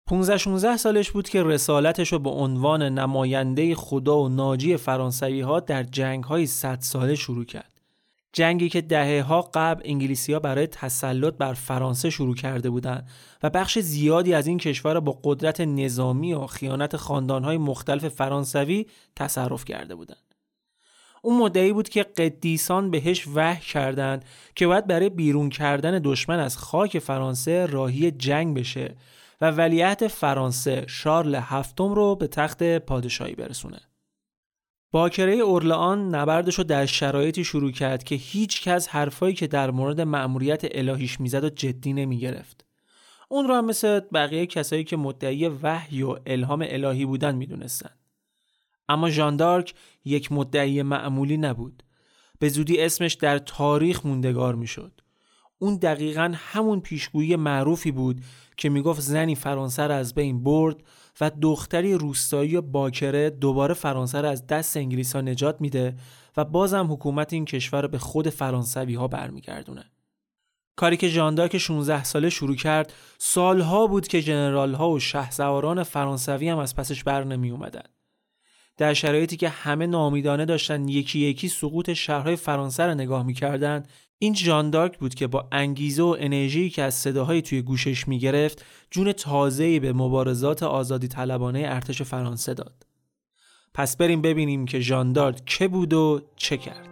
15-16 سالش بود که رسالتش رو به عنوان نماینده خدا و ناجی فرانسوی‌ها در جنگ‌های 100 ساله شروع کرد. جنگی که دهه‌ها قبل انگلیسی‌ها برای تسلط بر فرانسه شروع کرده بودند و بخش زیادی از این کشور را با قدرت نظامی و خیانت خاندان‌های مختلف فرانسوی تصرف کرده بودند. اون مدعی بود که قدیسان بهش وحی کردند که باید برای بیرون کردن دشمن از خاک فرانسه راهی جنگ بشه و ولیعهد فرانسه شارل هفتم رو به تخت پادشاهی برسونه. باکره اورلئان نبردشو در شرایطی شروع کرد که هیچ کس حرفایی که در مورد مأموریت الهیش میزد و جدی نمیگرفت. اون رو هم مثل بقیه کسایی که مدعی وحی و الهام الهی بودن میدونستن. اما ژان دارک یک مدعی معمولی نبود. به زودی اسمش در تاریخ موندگار میشد. اون دقیقاً همون پیشگویی معروفی بود که میگفت زنی فرانسه را از بین برد و دختری روستایی باکره دوباره فرانسه را از دست انگلیس‌ها نجات میده و بازم حکومت این کشور رو به خود فرانسوی‌ها برمیگردونه. کاری که ژان دارک 16 ساله شروع کرد سالها بود که ژنرال‌ها و شهسواران فرانسوی هم از پسش بر نمی اومدن. در شرایطی که همه ناامیدانه داشتن یکی یکی سقوط شهرهای فرانسه را نگاه می‌کردن، این ژان دارک بود که با انگیزه و انرژی که از صداهای توی گوشش میگرفت جون تازه‌ای به مبارزات آزادی طلبانه ارتش فرانسه داد. پس بریم ببینیم که ژان دارک که بود و چه کرد.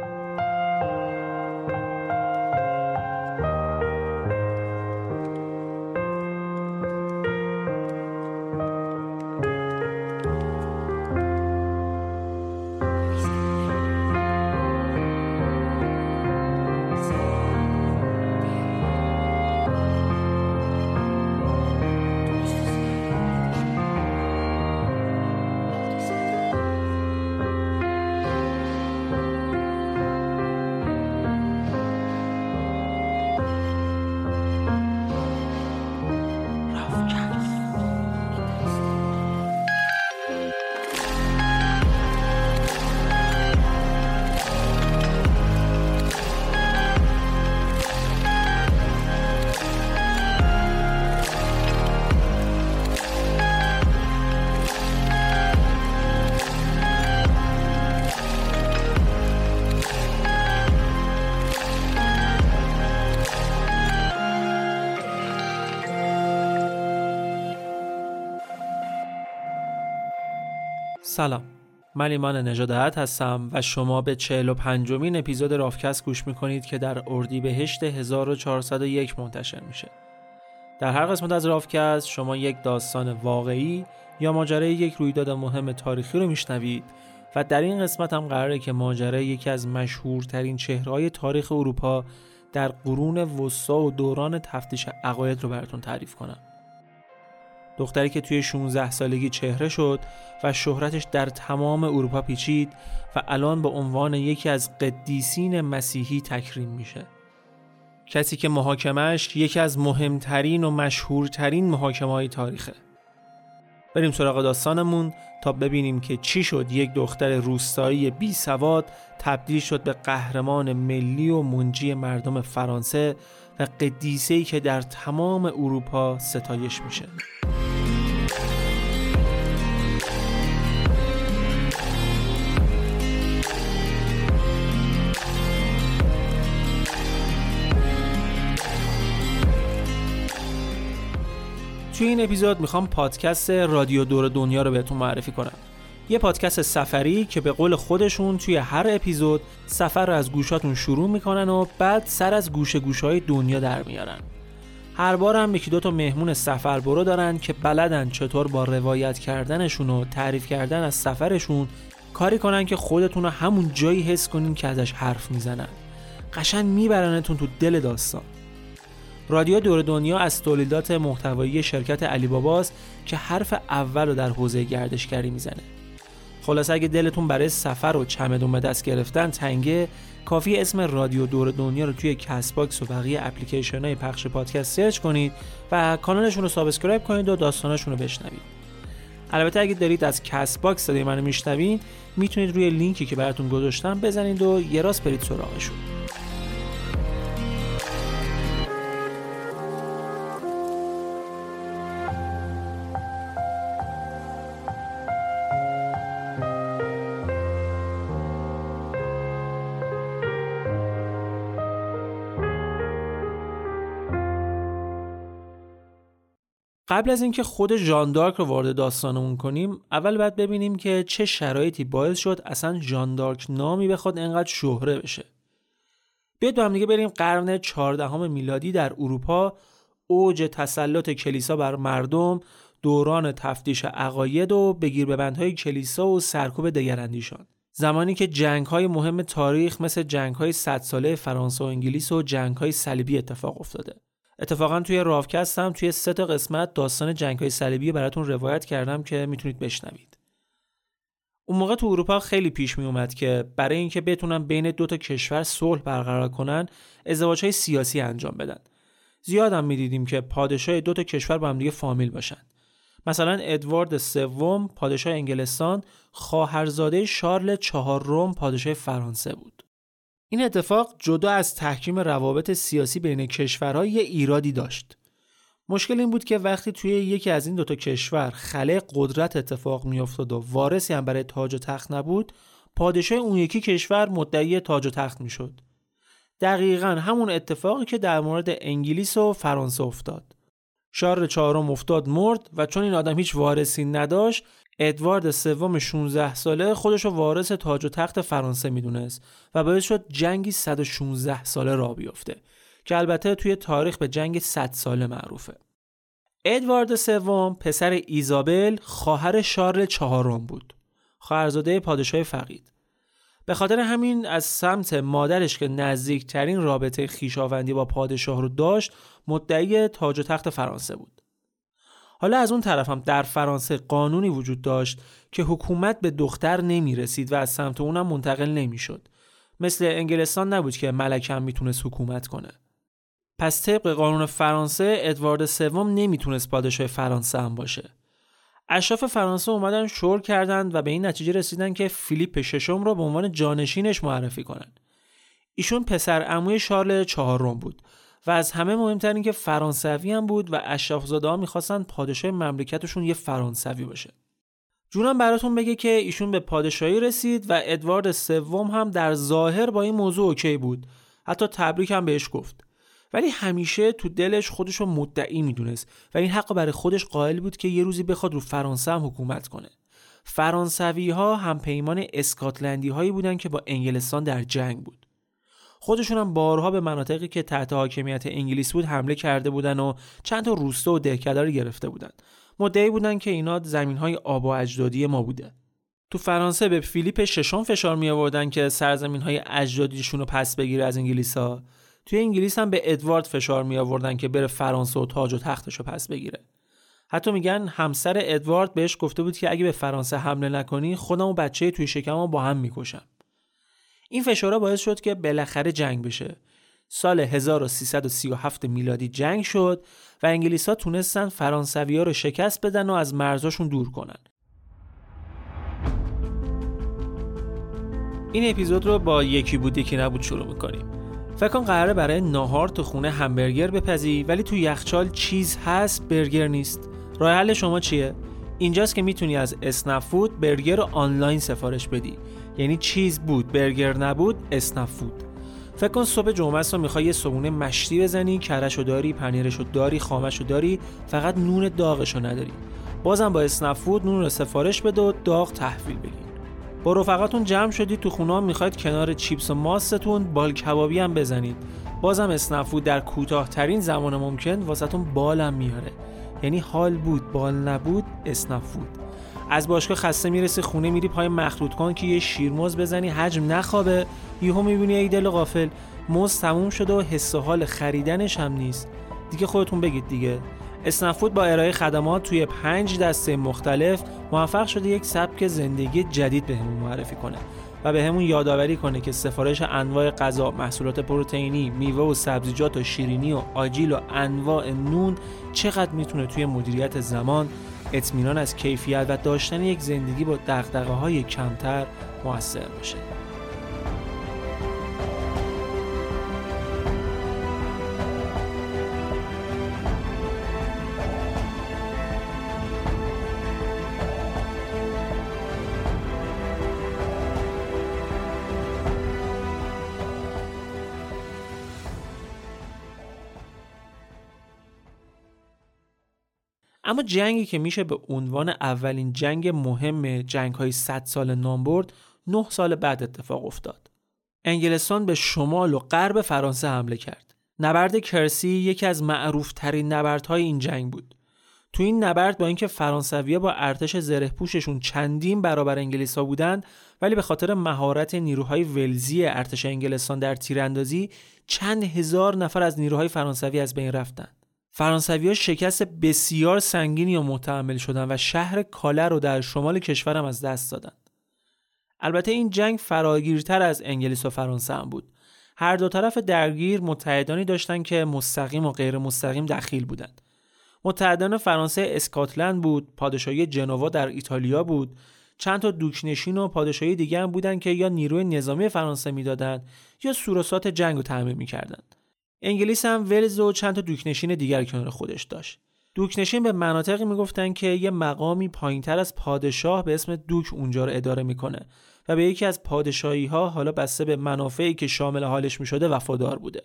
سلام، من ایمان نژاده‌ات هستم و شما به 45مین اپیزود رافکست گوش میکنید که در اردیبهشت 1401 منتشر میشه. در هر قسمت از رافکست شما یک داستان واقعی یا ماجرای یک رویداد مهم تاریخی رو میشنوید و در این قسمت هم قراره که ماجرای یکی از مشهورترین چهره‌های تاریخ اروپا در قرون وسطی و دوران تفتیش عقاید رو براتون تعریف کنم. دختری که توی 16 سالگی چهره شد و شهرتش در تمام اروپا پیچید و الان به عنوان یکی از قدیسین مسیحی تکریم میشه. کسی که محاکمه‌اش یکی از مهمترین و مشهورترین محاکمه‌های تاریخه. بریم سراغ داستانمون تا ببینیم که چی شد یک دختر روستایی بی سواد تبدیل شد به قهرمان ملی و منجی مردم فرانسه و قدیسه‌ای که در تمام اروپا ستایش میشه. توی این اپیزود میخوام پادکست رادیو دور دنیا رو بهتون معرفی کنم. یه پادکست سفری که به قول خودشون توی هر اپیزود سفر رو از گوشاتون شروع میکنن و بعد سر از گوشه‌های دنیا در میارن. هر بار هم یکی دو تا مهمون سفر برو دارن که بلدن چطور با روایت کردنشون و تعریف کردن از سفرشون کاری کنن که خودتون رو همون جایی حس کنین که ازش حرف میزنن. قشنگ میبرنتون تو دل داستان. رادیو دور دنیا از تولیدات محتوایی شرکت علی باباست که حرف اول رو در حوزه گردشگری میزنه. خلاصه اگه دلتون برای سفر و چمدون به دست گرفتن تنگه، کافی اسم رادیو دور دنیا رو توی کست باکس و بقیه اپلیکیشن‌های پخش پادکست سرچ کنید و کانالشون رو سابسکرایب کنید و داستاناشون رو بشنوید. البته اگه دارید از کست باکس صدای منو میشنوید، میتونید روی لینکی که براتون گذاشتم بزنید و یه راست برید سراغشون. قبل از اینکه خود ژان دارک رو وارد داستانمون کنیم، اول باید ببینیم که چه شرایطی باعث شد اصلا ژان دارک نامی بخواد انقدر شهره بشه. بیاید با هم دیگه بریم قرن 14 میلادی در اروپا، اوج تسلط کلیسا بر مردم، دوران تفتیش عقاید و بگیر ببندهای کلیسا و سرکوب دگراندیشان. زمانی که جنگ‌های مهم تاریخ مثل جنگ‌های 100 ساله فرانسه و انگلیس و جنگ‌های صلیبی اتفاق افتاده. اتفاقا توی راوکست هم توی 3 قسمت داستان جنگ‌های صلیبی براتون روایت کردم که میتونید بشنوید. اون موقع تو اروپا خیلی پیش می اومد که برای اینکه بتونن بین 2 کشور صلح برقرار کنن، ازدواج‌های سیاسی انجام بدن. زیاد هم می‌دیدیم که پادشاه 2 کشور با هم دیگه فامیل باشن. مثلا ادوارد سوم پادشاه انگلستان خواهرزاده شارل چهارم پادشاه فرانسه بود. این اتفاق جدا از تحکیم روابط سیاسی بین کشورها یه ایرادی داشت. مشکل این بود که وقتی توی یکی از این 2 کشور خلأ قدرت اتفاق میافتاد و وارثی هم برای تاج و تخت نبود، پادشاه اون یکی کشور مدعی تاج و تخت میشد. دقیقاً همون اتفاقی که در مورد انگلیس و فرانسه افتاد. شارل چهارم افتاد مرد و چون این آدم هیچ وارثی نداشت، ادوارد سوم 16 ساله خودشو وارث تاج و تخت فرانسه میدونست و باعث شد جنگی 116 ساله راه بیفته که البته توی تاریخ به جنگ 100 ساله معروفه. ادوارد سوم پسر ایزابل خواهر شارل چهارم بود، خواهرزاده پادشاه فقید. به خاطر همین از سمت مادرش که نزدیکترین رابطه خویشاوندی با پادشاه رو داشت، مدعی تاج و تخت فرانسه بود. حالا از اون طرف هم در فرانسه قانونی وجود داشت که حکومت به دختر نمی رسید و از سمت اونم منتقل نمی شد. مثل انگلستان نبود که ملکه هم میتونست حکومت کنه. پس طبق قانون فرانسه ادوارد سوم نمیتونست پادشاه فرانسه هم باشه. اشراف فرانسه اومدن شور کردند و به این نتیجه رسیدن که فیلیپ ششم رو به عنوان جانشینش معرفی کنن. ایشون پسر عموی شارل چهارم بود و از همه مهمتر این که فرانسوی هم بود و اشراف‌زاده‌ها می‌خواستن پادشاه مملکتشون یه فرانسوی باشه. جونم براتون بگه که ایشون به پادشاهی رسید و ادوارد سوم هم در ظاهر با این موضوع اوکی بود. حتی تبریک هم بهش گفت. ولی همیشه تو دلش خودشو مدعی میدونست و این حق برای خودش قائل بود که یه روزی بخواد رو فرانسه هم حکومت کنه. فرانسوی‌ها هم پیمان اسکاتلندی‌هایی بودن که با انگلستان در جنگ بود. خودشون هم بارها به مناطقی که تحت حاکمیت انگلیس بود حمله کرده بودن و چند تا روستا و دهکده رو گرفته بودن. مدعی بودن که اینا زمین‌های آبا اجدادی ما بوده. تو فرانسه به فیلیپ ششم فشار می آوردن که سرزمین‌های اجدادیشون رو پس بگیره از انگلیس‌ها. توی انگلیس هم به ادوارد فشار می آوردن که بره فرانسه و تاج و تختش رو پس بگیره. حتی میگن همسر ادوارد بهش گفته بود که اگه به فرانسه حمله نکنی خودم و بچه توی شکمم با هم میکشم. این فشارها باعث شد که بالاخره جنگ بشه. سال 1337 میلادی جنگ شد و انگلیس‌ها تونستن فرانسوی‌ها رو شکست بدن و از مرزاشون دور کنن. این اپیزود رو با یکی بود یکی نبود شروع میکنیم. فکر کن قراره برای ناهار تو خونه همبرگر بپزی ولی تو یخچال چیز هست برگر نیست. راه حل شما چیه؟ اینجاست که میتونی از اسنپ فود برگر رو آنلاین سفارش بدی. یعنی چیز بود برگر نبود اسنپ فود. فکر کن صبح جمعه است و میخوای یه صبحونه مشتی بزنی، کره‌شو داری، پنیرشو داری، خامشو داری، فقط نون داغشو نداری. بازم با اسنپ فود نون رو سفارش بده و داغ تحویل بگیر. با رفقاتون جمع شدید تو خونه میخواید کنار چیپس و ماستون بال کبابی هم بزنید. بازم اسنپ فود در کوتاه‌ترین زمان ممکن واسهتون بالم میاره. یعنی حال بود بال نبود اسنپ فود. از باشگاه خسته میرسی خونه میری پای مخلوط کن که یه شیرموز بزنی حجم نخوابه، یهو میبینی ای دل غافل موز تموم شده و حس و حال خریدنش هم نیست. دیگه خودتون بگید دیگه. اسنپ فود با ارائه خدمات توی 5 دسته مختلف موفق شده یک سبک زندگی جدید بهمون معرفی کنه و بهمون یادآوری کنه که سفارش انواع غذا، محصولات پروتئینی، میوه و سبزیجات و شیرینی و آجیل و انواع نون چقدر میتونه توی مدیریت زمان، اطمینان از کیفیت و داشتن یک زندگی با دغدغه‌های کمتر موثر باشه. اما جنگی که میشه به عنوان اولین جنگ مهم جنگ‌های 100 سال نام برد 9 سال بعد اتفاق افتاد. انگلستان به شمال و غرب فرانسه حمله کرد. نبرد کرسی یکی از معروف‌ترین نبردهای این جنگ بود. تو این نبرد با اینکه فرانسوی‌ها با ارتش زره‌پوششون چندین برابر انگلیس‌ها بودند، ولی به خاطر مهارت نیروهای ولزی ارتش انگلستان در تیراندازی چند هزار نفر از نیروهای فرانسوی از بین رفتند. فرانسوی‌ها شکست بسیار سنگینی رو متحمل شدند و شهر کاله رو در شمال کشورم از دست دادند. البته این جنگ فراگیرتر از انگلیس و فرانسه هم بود. هر دو طرف درگیر متحدانی داشتند که مستقیم و غیر مستقیم دخیل بودند. متحدان فرانسه اسکاتلند بود، پادشاهی جنوا در ایتالیا بود، چند تا دوک‌نشین و پادشاهی دیگه هم بودن که یا نیروی نظامی فرانسه میدادند یا سوروسات جنگ رو تامین می‌کردند. انگلیس هم ولز و چند تا دوک‌نشین دیگر کنار خودش داشت. دوک‌نشین به مناطقی میگفتن که یه مقامی پایینتر از پادشاه به اسم دوک اونجا رو اداره میکنه و به یکی از پادشاهی‌ها حالا بسته به منافعی که شامل حالش میشده وفادار بوده.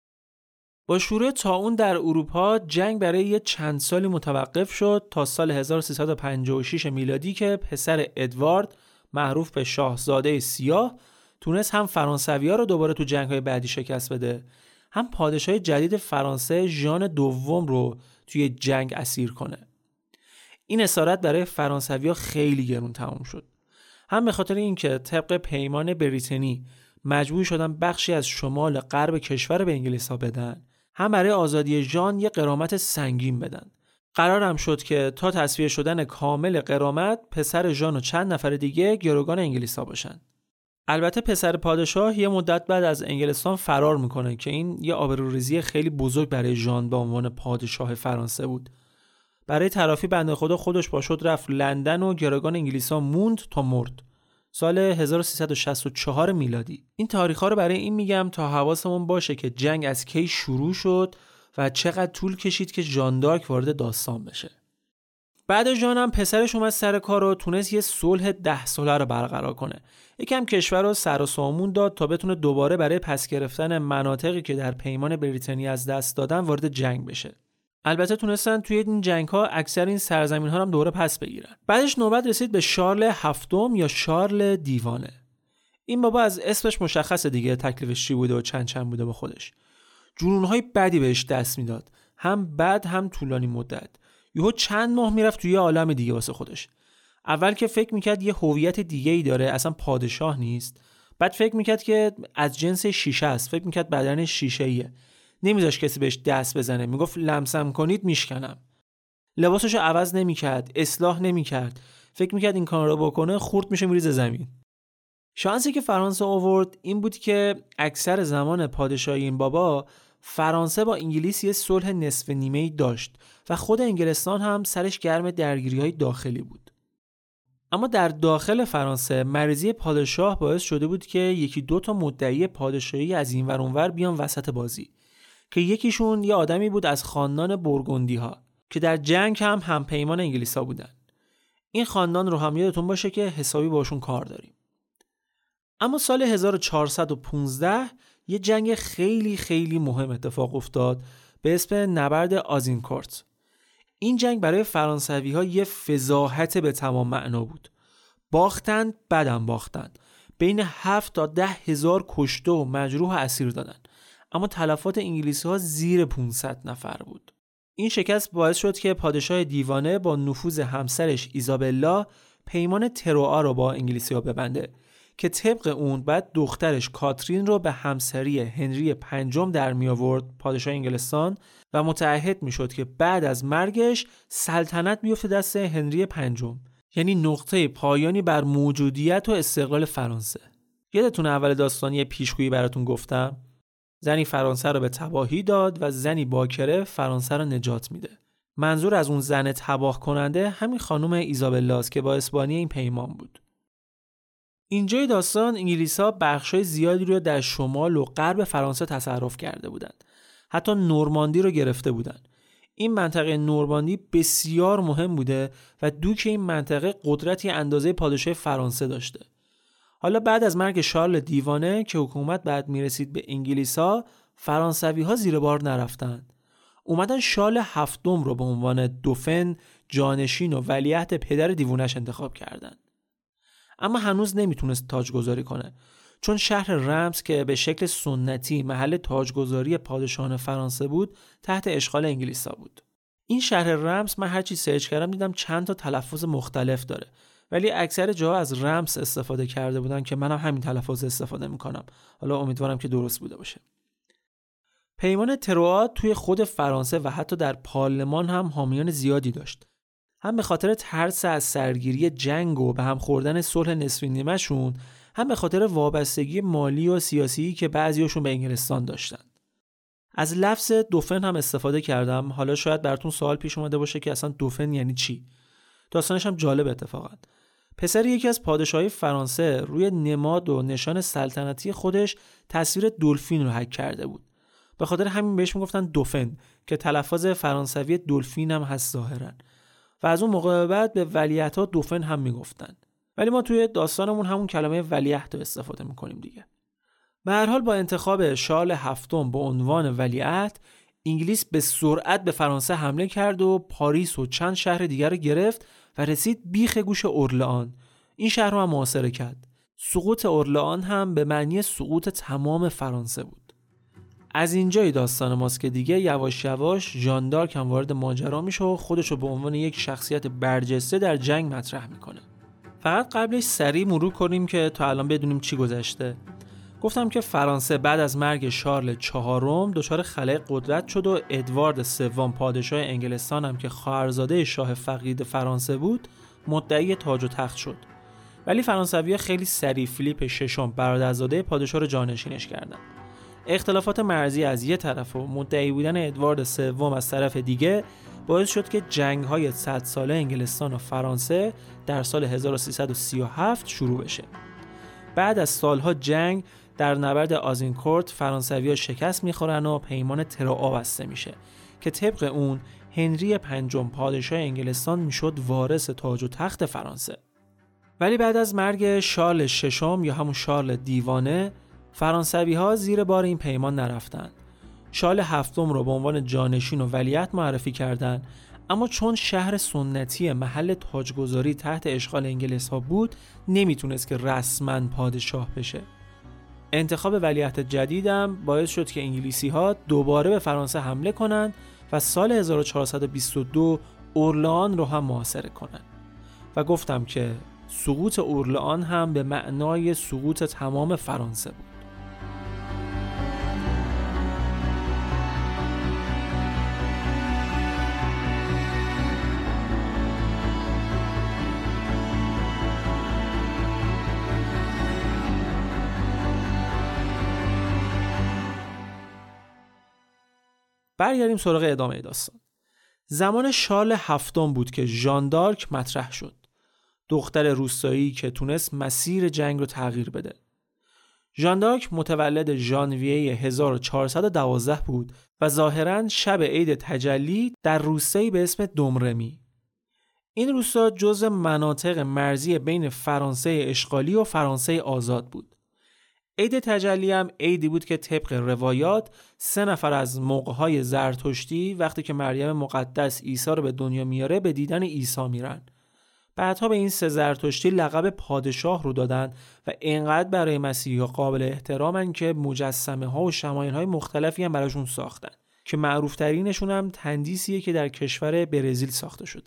با شروع طاعون در اروپا جنگ برای یه چند سالی متوقف شد تا سال 1356 میلادی که پسر ادوارد معروف به شاهزاده سیاه تونست هم فرانسوی‌ها رو دوباره تو جنگ‌های بعدی شکست بده، هم پادشاه جدید فرانسه ژان دوم رو توی جنگ اسیر کنه. این اسارت برای فرانسوی‌ها خیلی گرون تموم شد. هم به خاطر اینکه طبق پیمان بریتنی مجبور شدن بخشی از شمال غرب کشور به انگلیس‌ها بدن، هم برای آزادی ژان یه غرامت سنگین بدن. قرار هم شد که تا تصفیه شدن کامل غرامت پسر ژان و چند نفر دیگه گروگان انگلیس‌ها باشن. البته پسر پادشاه یه مدت بعد از انگلستان فرار میکنه که این یه آبروریزی خیلی بزرگ برای ژان به عنوان پادشاه فرانسه بود. برای تلافی بنده خدا خودش پاشد رفت لندن و گروگان انگلیس‌ها موند تا مرد. سال 1364 میلادی. این تاریخ‌ها رو برای این میگم تا حواسمون باشه که جنگ از کی شروع شد و چقدر طول کشید که ژان دارک وارد داستان بشه. بعد ژان هم پسرش اومد سر کار و تونست یه صلح 10 ساله رو برقرار کنه. یکم کشور رو سر و سامون داد تا بتونه دوباره برای پس گرفتن مناطقی که در پیمان بریتانیا از دست دادن وارد جنگ بشه. البته تونستن توی این جنگ‌ها اکثر این سرزمین‌ها هم دوباره پس بگیرن. بعدش نوبت رسید به شارل هفتم یا شارل دیوانه. این بابا از اسمش مشخصه دیگه تکلیفش چی بوده و چند بوده با خودش. جنون‌های بدی بهش دست میداد، هم بد هم طولانی مدت. یهو چند ماه میرفت توی عالم دیگه واسه خودش. اول که فکر میکرد یه هویت دیگه‌ای داره، اصلا پادشاه نیست. بعد فکر میکرد که از جنس شیشه است، فکر میکرد بدنش شیشه‌ایه. نمیذاش کسی بهش دست بزنه، میگفت لمسم کنید میشکنم. لباسشو عوض نمیکرد، اصلاح نمیکرد. فکر میکرد این کار رو بکنه خورد میشه میریزه زمین. شانسی که فرانسه آورد این بود که اکثر زمان پادشاهی این بابا فرانسه با انگلیس یه صلح نصف نیمه‌ای داشت و خود انگلستان هم سرش گرم درگیری‌های داخلی بود. اما در داخل فرانسه مریضی پادشاه باعث شده بود که یکی دو تا مدعی پادشاهی از این ور اون ور بیان وسط بازی، که یکیشون یه آدمی بود از خاندان بورگوندی‌ها که در جنگ هم پیمان انگلیس‌ها بودن. این خاندان رو هم یادتون باشه که حسابی باشون کار داریم. اما سال 1415 یه جنگ خیلی خیلی مهم اتفاق افتاد به اسم نبرد آزینکورت. این جنگ برای فرانسوی‌ها یه فضاحت به تمام معنا بود. باختند، بعدم باختند. بین 7 تا 10 هزار کشته و مجروح و اسیر دادن. اما تلفات انگلیسی‌ها زیر 500 نفر بود. این شکست باعث شد که پادشاه دیوانه با نفوذ همسرش ایزابلا پیمان تروآ رو با انگلیسی‌ها ببنده که طبق اون بعد دخترش کاترین رو به همسری هنری پنجم در می آورد پادشاه انگلستان و متعهد می شد که بعد از مرگش سلطنت بیفته دست هنری پنجم، یعنی نقطه پایانی بر موجودیت و استقلال فرانسه. یادتونه اول داستان یه پیشگویی براتون گفتم؟ زنی فرانسه رو به تباهی داد و زنی باکره فرانسه رو نجات میده. منظور از اون زن تباه کننده همین خانم ایزابلاست که با اسبانی این پیمان بود. اینجای داستان انگلیس‌ها بخشای زیادی رو در شمال و غرب فرانسه تصرف کرده بودند. حتی نورماندی رو گرفته بودند. این منطقه نورماندی بسیار مهم بوده و دوک این منطقه قدرتی اندازه پادشاه فرانسه داشته. حالا بعد از مرگ شارل دیوانه که حکومت بعد میرسید به انگلیس‌ها، فرانسوی‌ها زیر بار نرفتند. اومدن شال هفتم رو به عنوان دوفن، جانشین و ولیعهد پدر دیوونش انتخاب کردن. اما هنوز نمیتونست تاجگذاری کنه، چون شهر رمز که به شکل سنتی محل تاجگذاری پادشاهان فرانسه بود تحت اشغال انگلیسا بود. این شهر رمز من هرچی سرچ کردم دیدم چند تا تلفظ مختلف داره، ولی اکثر جاها از رمز استفاده کرده بودن که منم همین تلفظ استفاده میکنم. حالا امیدوارم که درست بوده باشه. پیمان تروا توی خود فرانسه و حتی در پارلمان هم حامیان زیادی داشت. هم به خاطر ترس از سرگیری جنگ و به هم خوردن صلح نصف نیمه‌شون، هم به خاطر وابستگی مالی و سیاسی که بعضیاشون به انگلستان داشتن. از لفظ دوفن هم استفاده کردم. حالا شاید براتون سوال پیش اومده باشه که اصلا دوفن یعنی چی؟ داستانش هم جالب اتفاقا. پسر یکی از پادشاهای فرانسه روی نماد و نشان سلطنتی خودش تصویر دلفین رو حک کرده بود. به خاطر همین بهش میگفتن دوفن که تلفظ فرانسوی دلفین هم هست ظاهرا. و از اون موقع بعد به ولیعهدها دوفن هم میگفتن. ولی ما توی داستانمون همون کلمه ولیعهد رو استفاده میکنیم دیگه. به هر حال با انتخاب شارل هفتم به عنوان ولیعهد، انگلیس به سرعت به فرانسه حمله کرد و پاریس و چند شهر دیگر رو گرفت و رسید بیخ گوش اورلئان. این شهر رو هم محاصره کرد. سقوط اورلئان هم به معنی سقوط تمام فرانسه بود. از اینجای داستان ماست که دیگه یواش یواش ژان دارک هم وارد ماجرا میشه و خودش رو به عنوان یک شخصیت برجسته در جنگ مطرح میکنه. فقط قبلش سریع مرور کنیم که تا الان بدونیم چی گذشته. گفتم که فرانسه بعد از مرگ شارل چهارم دچار خلأ قدرت شد و ادوارد سوم پادشاه انگلستان هم که خواهرزاده شاه فقید فرانسه بود مدعی تاج و تخت شد. ولی فرانسوی‌ها خیلی سریع فیلیپ ششم برادرزاده پادشاه رو جانشینش کردند. اختلافات مرزی از یه طرف و مدعی بودن ادوارد سوم از طرف دیگه باعث شد که جنگ‌های 100 ساله انگلستان و فرانسه در سال 1337 شروع بشه. بعد از سالها جنگ در نبرد آزینکورت فرانسوی‌ها شکست می‌خورن و پیمان تروا بسته میشه که طبق اون هنری پنجم پادشاه انگلستان میشد وارث تاج و تخت فرانسه. ولی بعد از مرگ شارل ششم یا همون شارل دیوانه، فرانسوی‌ها زیر بار این پیمان نرفتن. شارل هفتم رو به عنوان جانشین و ولیعهد معرفی کردن، اما چون شهر سنتی محل تاجگذاری تحت اشغال انگلیس‌ها بود، نمیتونست که رسما پادشاه بشه. انتخاب ولیعهد جدیدم باعث شد که انگلیسی‌ها دوباره به فرانسه حمله کنند و سال 1422 اورلئان رو هم محاصره کنند. و گفتم که سقوط اورلئان هم به معنای سقوط تمام فرانسه بود. برگردیم سراغ ادامه داستان. زمان شارل هفتم بود که ژان دارک مطرح شد. دختر روستایی که تونست مسیر جنگ رو تغییر بده. ژان دارک متولد ژانویه 1412 بود و ظاهراً شب عید تجلی در روستایی به اسم دومرمی. این روستا جزء مناطق مرزی بین فرانسه اشغالی و فرانسه آزاد بود. عید تجلی هم عیدی بود که طبق روایات 3 نفر از موقعهای زرتشتی وقتی که مریم مقدس عیسی رو به دنیا میاره به دیدن عیسی میرن. بعدها به این 3 زرتشتی لقب پادشاه رو دادن و اینقدر برای مسیحی‌ها قابل احترامن که مجسمه ها و شمایل های مختلفی هم براشون ساختن که معروف ترینشون هم تندیسیه که در کشور برزیل ساخته شده.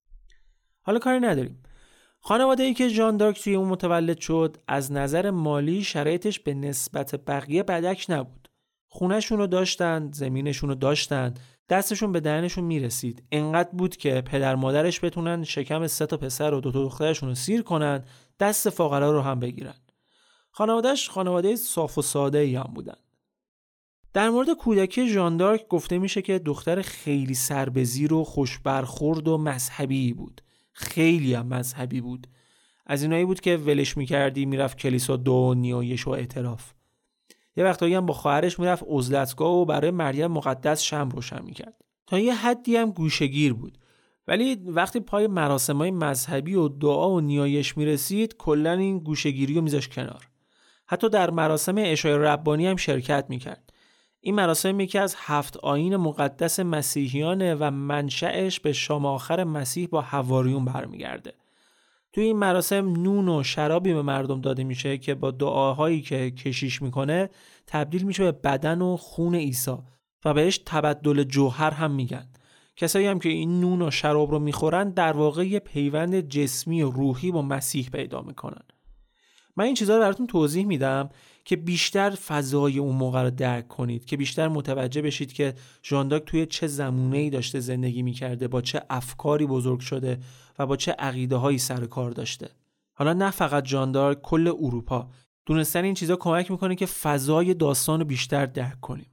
حالا کاری نداریم. خانواده‌ای که ژان دارک توی اون متولد شد از نظر مالی شرایطش به نسبت بقیه بدک نبود. خونه‌شون رو داشتن، زمینشون رو داشتن، دستشون به دهنشون میرسید. انقدر بود که پدر مادرش بتونن شکم 3 تا پسر و 2 تا دخترشون رو سیر کنن، دست فقرا رو هم بگیرن. خانواده‌اش خانواده صاف و ساده‌ای هم بودن. در مورد کودکی ژان دارک گفته میشه که دختر خیلی سربزیر و خوش برخورد و مذهبی بود. خیلی هم مذهبی بود. از اینایی بود که ولش میکردی میرفت کلیسا 2 نیایش و اعتراف. یه وقتایی هم با خواهرش میرفت عزلتگاه و برای مریم مقدس شمع روشن میکرد. تا یه حدی هم گوشه‌گیر بود. ولی وقتی پای مراسمای مذهبی و دعا و نیایش میرسید کلا این گوشه‌گیری رو میذاشت کنار. حتی در مراسم عشای ربانی هم شرکت میکرد. این مراسم یکی از 7 آیین مقدس مسیحیانه و منشأش به شام آخر مسیح با حواریون برمیگرده. توی این مراسم نون و شرابی به مردم داده میشه که با دعاهایی که کشیش میکنه تبدیل میشه به بدن و خون عیسی و بهش تبدل جوهر هم میگن. کسایی هم که این نون و شراب رو میخورن در واقع یه پیوند جسمی و روحی با مسیح پیدا میکنن. من این چیزها رو براتون توضیح میدم که بیشتر فضای اون موقع رو درک کنید، که بیشتر متوجه بشید که ژان دارک توی چه زمونه‌ای داشته زندگی میکرده، با چه افکاری بزرگ شده و با چه عقیده‌هایی سر کار داشته. حالا نه فقط ژان دارک، کل اروپا. دونستن این چیزها کمک میکنه که فضای داستان رو بیشتر درک کنیم.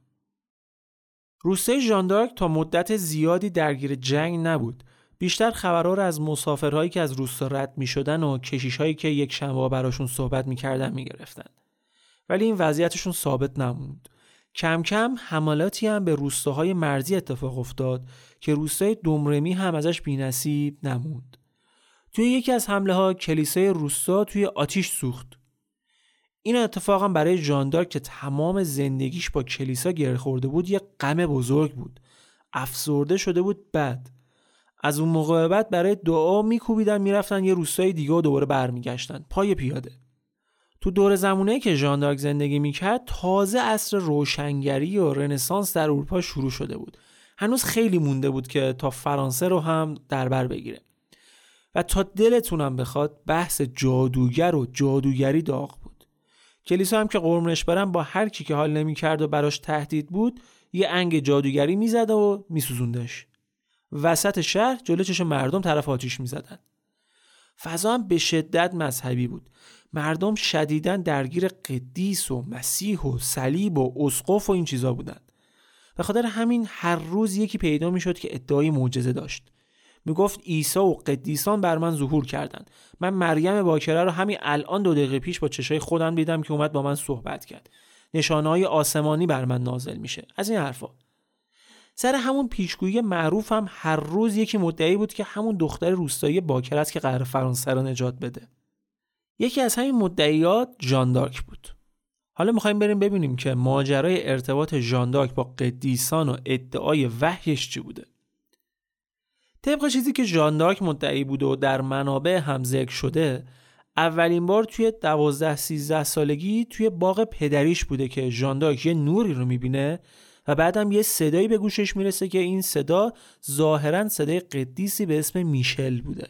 روستای ژان دارک تا مدت زیادی درگیر جنگ نبود. بیشتر خبرها رو از مسافرهایی که از روستا رد می‌شدن و کشیشایی که یک شنبه براشون صحبت می‌کردن می‌گرفتن. ولی این وضعیتشون ثابت نموند. کم کم حملاتی هم به روستاهای مرزی اتفاق افتاد که روستای دومرمی هم ازش بی‌نصیب نموند. توی یکی از حمله‌ها کلیسای روستا توی آتش سوخت. این اتفاق هم برای ژان دارک که تمام زندگیش با کلیسا گره خورده بود یه غم بزرگ بود. افسرده شده بود. بعد از اون موقع بعد برای دعا میکوبیدن میرفتن یه روستای دیگه و دوباره برمیگشتن پای پیاده. تو دور زمانه‌ای که ژان دارک زندگی میکرد تازه عصر روشنگری و رنسانس در اروپا شروع شده بود. هنوز خیلی مونده بود که تا فرانسه رو هم در بر بگیره. و تا دلتونم بخواد بحث جادوگر و جادوگری داغ بود. کلیسا هم که قربونش برن با هر کی که حال نمیکرد و براش تهدید بود یه انگ جادوگری میزد و میسوزوندش. وسط شهر جلوی چشم مردم طرف آتیش میزدن. فضا هم به شدت مذهبی بود. مردم شدیداً درگیر قدیس و مسیح و صلیب و اسقف و این چیزا بودن. به خاطر همین هر روز یکی پیدا میشد که ادعای معجزه داشت. میگفت عیسی و قدیسان بر من ظهور کردند. من مریم باکره رو همین الان 2 دقیقه پیش با چشای خودم دیدم که اومد با من صحبت کرد. نشانه‌های آسمانی بر من نازل میشه. از این حرفا. سر همون پیشگویی معروف هم هر روز یکی مدعی بود که همون دختر روستایی باکره است که قرار فرانسه رو نجات بده. یکی از همین مدعیات ژان دارک بود. حالا می‌خوایم بریم ببینیم که ماجرای ارتباط ژان دارک با قدیسان و ادعای وحیش چی بوده. طبق چیزی که ژان دارک مدعی بود و در منابع هم ذکر شده، اولین بار توی 12-13 سالگی توی باغ پدریش بوده که ژان دارک یه نوری رو می‌بینه و بعدم یه صدایی به گوشش میرسه که این صدا ظاهراً صدای قدیسی به اسم میشل بوده.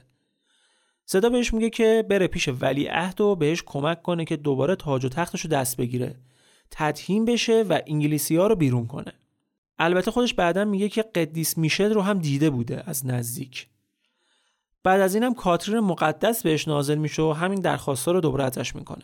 صدا بهش میگه که بره پیش ولیعهد و بهش کمک کنه که دوباره تاج و تختشو دست بگیره، تدهین بشه و انگلیسی‌ها رو بیرون کنه. البته خودش بعداً میگه که قدیس میشل رو هم دیده بوده از نزدیک. بعد از اینم کاترین مقدس بهش نازل میشه و همین درخواست‌ها رو دوباره ازش میکنه.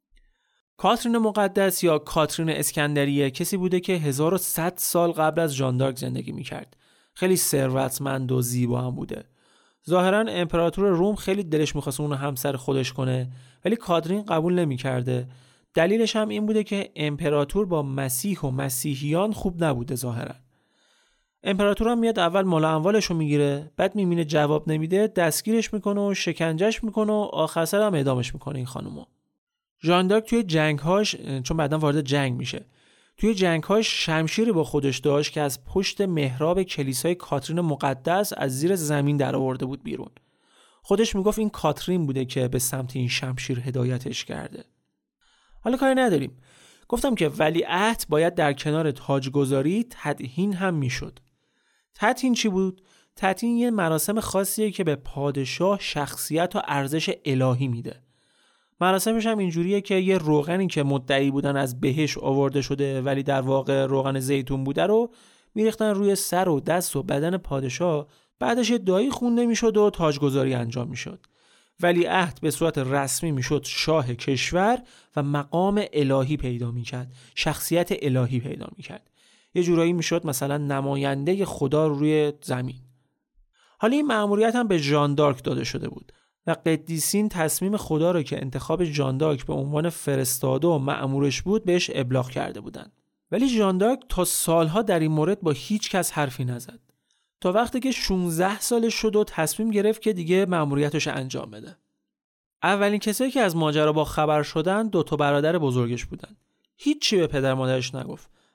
کاترین مقدس یا کاترین اسکندریه کسی بوده که 1100 سال قبل از ژان دارک زندگی میکرد. خیلی ثروتمند و زیبا هم بوده. ظاهراً امپراتور روم خیلی دلش می‌خواست اون رو همسر خودش کنه، ولی کاترین قبول نمی‌کرده. دلیلش هم این بوده که امپراتور با مسیح و مسیحیان خوب نبوده ظاهراً. امپراتور هم میاد اول مال اموالش رو میگیره، بعد میبینه جواب نمیده، دستگیرش میکنه و شکنجهش میکنه و آخر سر هم اعدامش میکنه این خانومو. ژان دارک توی جنگ‌هاش، چون بعداً وارد جنگ میشه، توی جنگ‌هاش شمشیری با خودش داشت که از پشت محراب کلیسای کاترین مقدس از زیر زمین در آورده بود بیرون. خودش میگفت این کاترین بوده که به سمت این شمشیر هدایتش کرده. حالا کاری نداریم. گفتم که ولیعهد باید در کنار تاجگذاری تدهین هم میشد. تدهین چی بود؟ تدهین یه مراسم خاصیه که به پادشاه شخصیت و ارزش الهی میده. مراسمش هم اینجوریه که یه روغنی که مدعی بودن از بهش آورده شده ولی در واقع روغن زیتون بوده رو میریختن روی سر و دست و بدن پادشاه، بعدش یه دعایی خونده میشد و تاجگذاری انجام میشد. ولیعهد به صورت رسمی میشد شاه کشور و مقام الهی پیدا میکرد، شخصیت الهی پیدا میکرد. یه جورایی میشد مثلا نماینده خدا روی زمین. حالا این مأموریت هم به ژان دارک داده شده بود و قدیسین تصمیم خدا رو که انتخاب ژان دارک به عنوان فرستاده و مأمورش بود بهش ابلاغ کرده بودند. ولی ژان دارک تا سالها در این مورد با هیچ کس حرفی نزد، تا وقتی که 16 سالش شد و تصمیم گرفت که دیگه مأموریتش انجام بده. اولین کسایی که از ماجرا با خبر شدن 2 برادر بزرگش بودن. هیچی به پدر مادرش نگفت.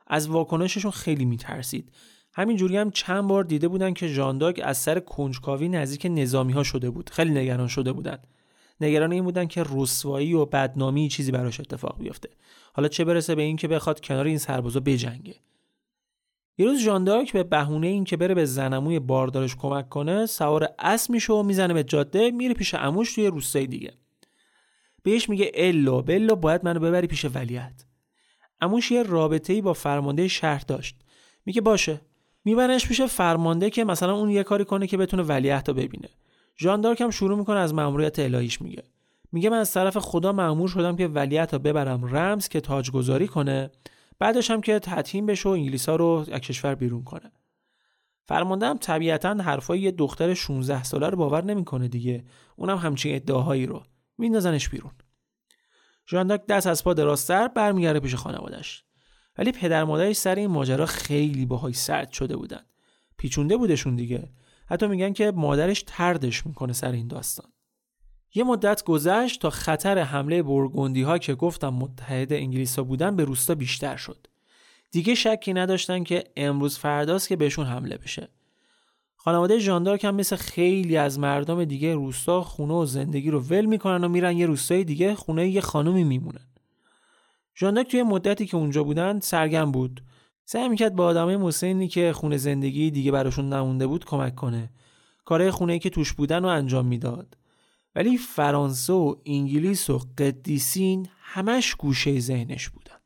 از واکنششون خیلی میترسید. همینجوری هم چند بار دیده بودن که ژان دارک از سر کنجکاوی نزدیک نظامی‌ها شده بود. خیلی نگران شده بودن. نگران این بودن که رسوایی و بدنامی چیزی براش اتفاق بیفته. حالا چه برسه به این که بخواد کنار این سربازا بجنگه. یه روز ژان دارک به بهونه این که بره به زنموی باردارش کمک کنه، سوار اسب میشه و میزنه به جاده، میره پیش عموش توی روستای دیگه. بهش میگه الا بلا باید منو ببری پیش ولیعهد. عموش یه رابطه‌ای با فرمانده شهر داشت. میگه باشه. میبرنش پیش فرمانده که مثلا اون یه کاری کنه که بتونه ولیعهد رو ببینه. ژان دارک هم شروع میکنه از مأموریت الهیش میگه من از طرف خدا مأمور شدم که ولیعهد رو ببرم رمز که تاجگذاری کنه، بعدش هم که تطهیم بشه و انگلیسا رو از کشور بیرون کنه. فرمانده هم طبیعتاً حرفای یه دختر 16 ساله رو باور نمیکنه دیگه. اونم همچین ادعاهایی رو میندازنش بیرون. ژان دارک دست از پا دراستر برمیگره پیش خانواده‌اش. ولی پدر مادرش سر این ماجرا خیلی باهاش سرد شده بودن. پیچونده بودشون دیگه. حتی میگن که مادرش طردش میکنه سر این داستان. یه مدت گذشت تا خطر حمله بورگوندی‌ها که گفتم متحد انگلیس‌ها بودن به روستا بیشتر شد. دیگه شکی نداشتن که امروز فرداست که بهشون حمله بشه. خانواده ژان دارک هم مثل خیلی از مردم دیگه روستا خونه و زندگی رو ول میکنن و میرن یه روستای دیگه خونه یه خانومی میمونن. ژان دارک توی مدتی که اونجا بودن سرگرم بود. سعی میکرد با آدمای مسنی که خونه زندگی دیگه براشون نمونده بود کمک کنه. کارهای خونه‌ای که توش بودن رو انجام میداد. ولی فرانسه و انگلیس و قدیسین همش گوشه ذهنش بودن.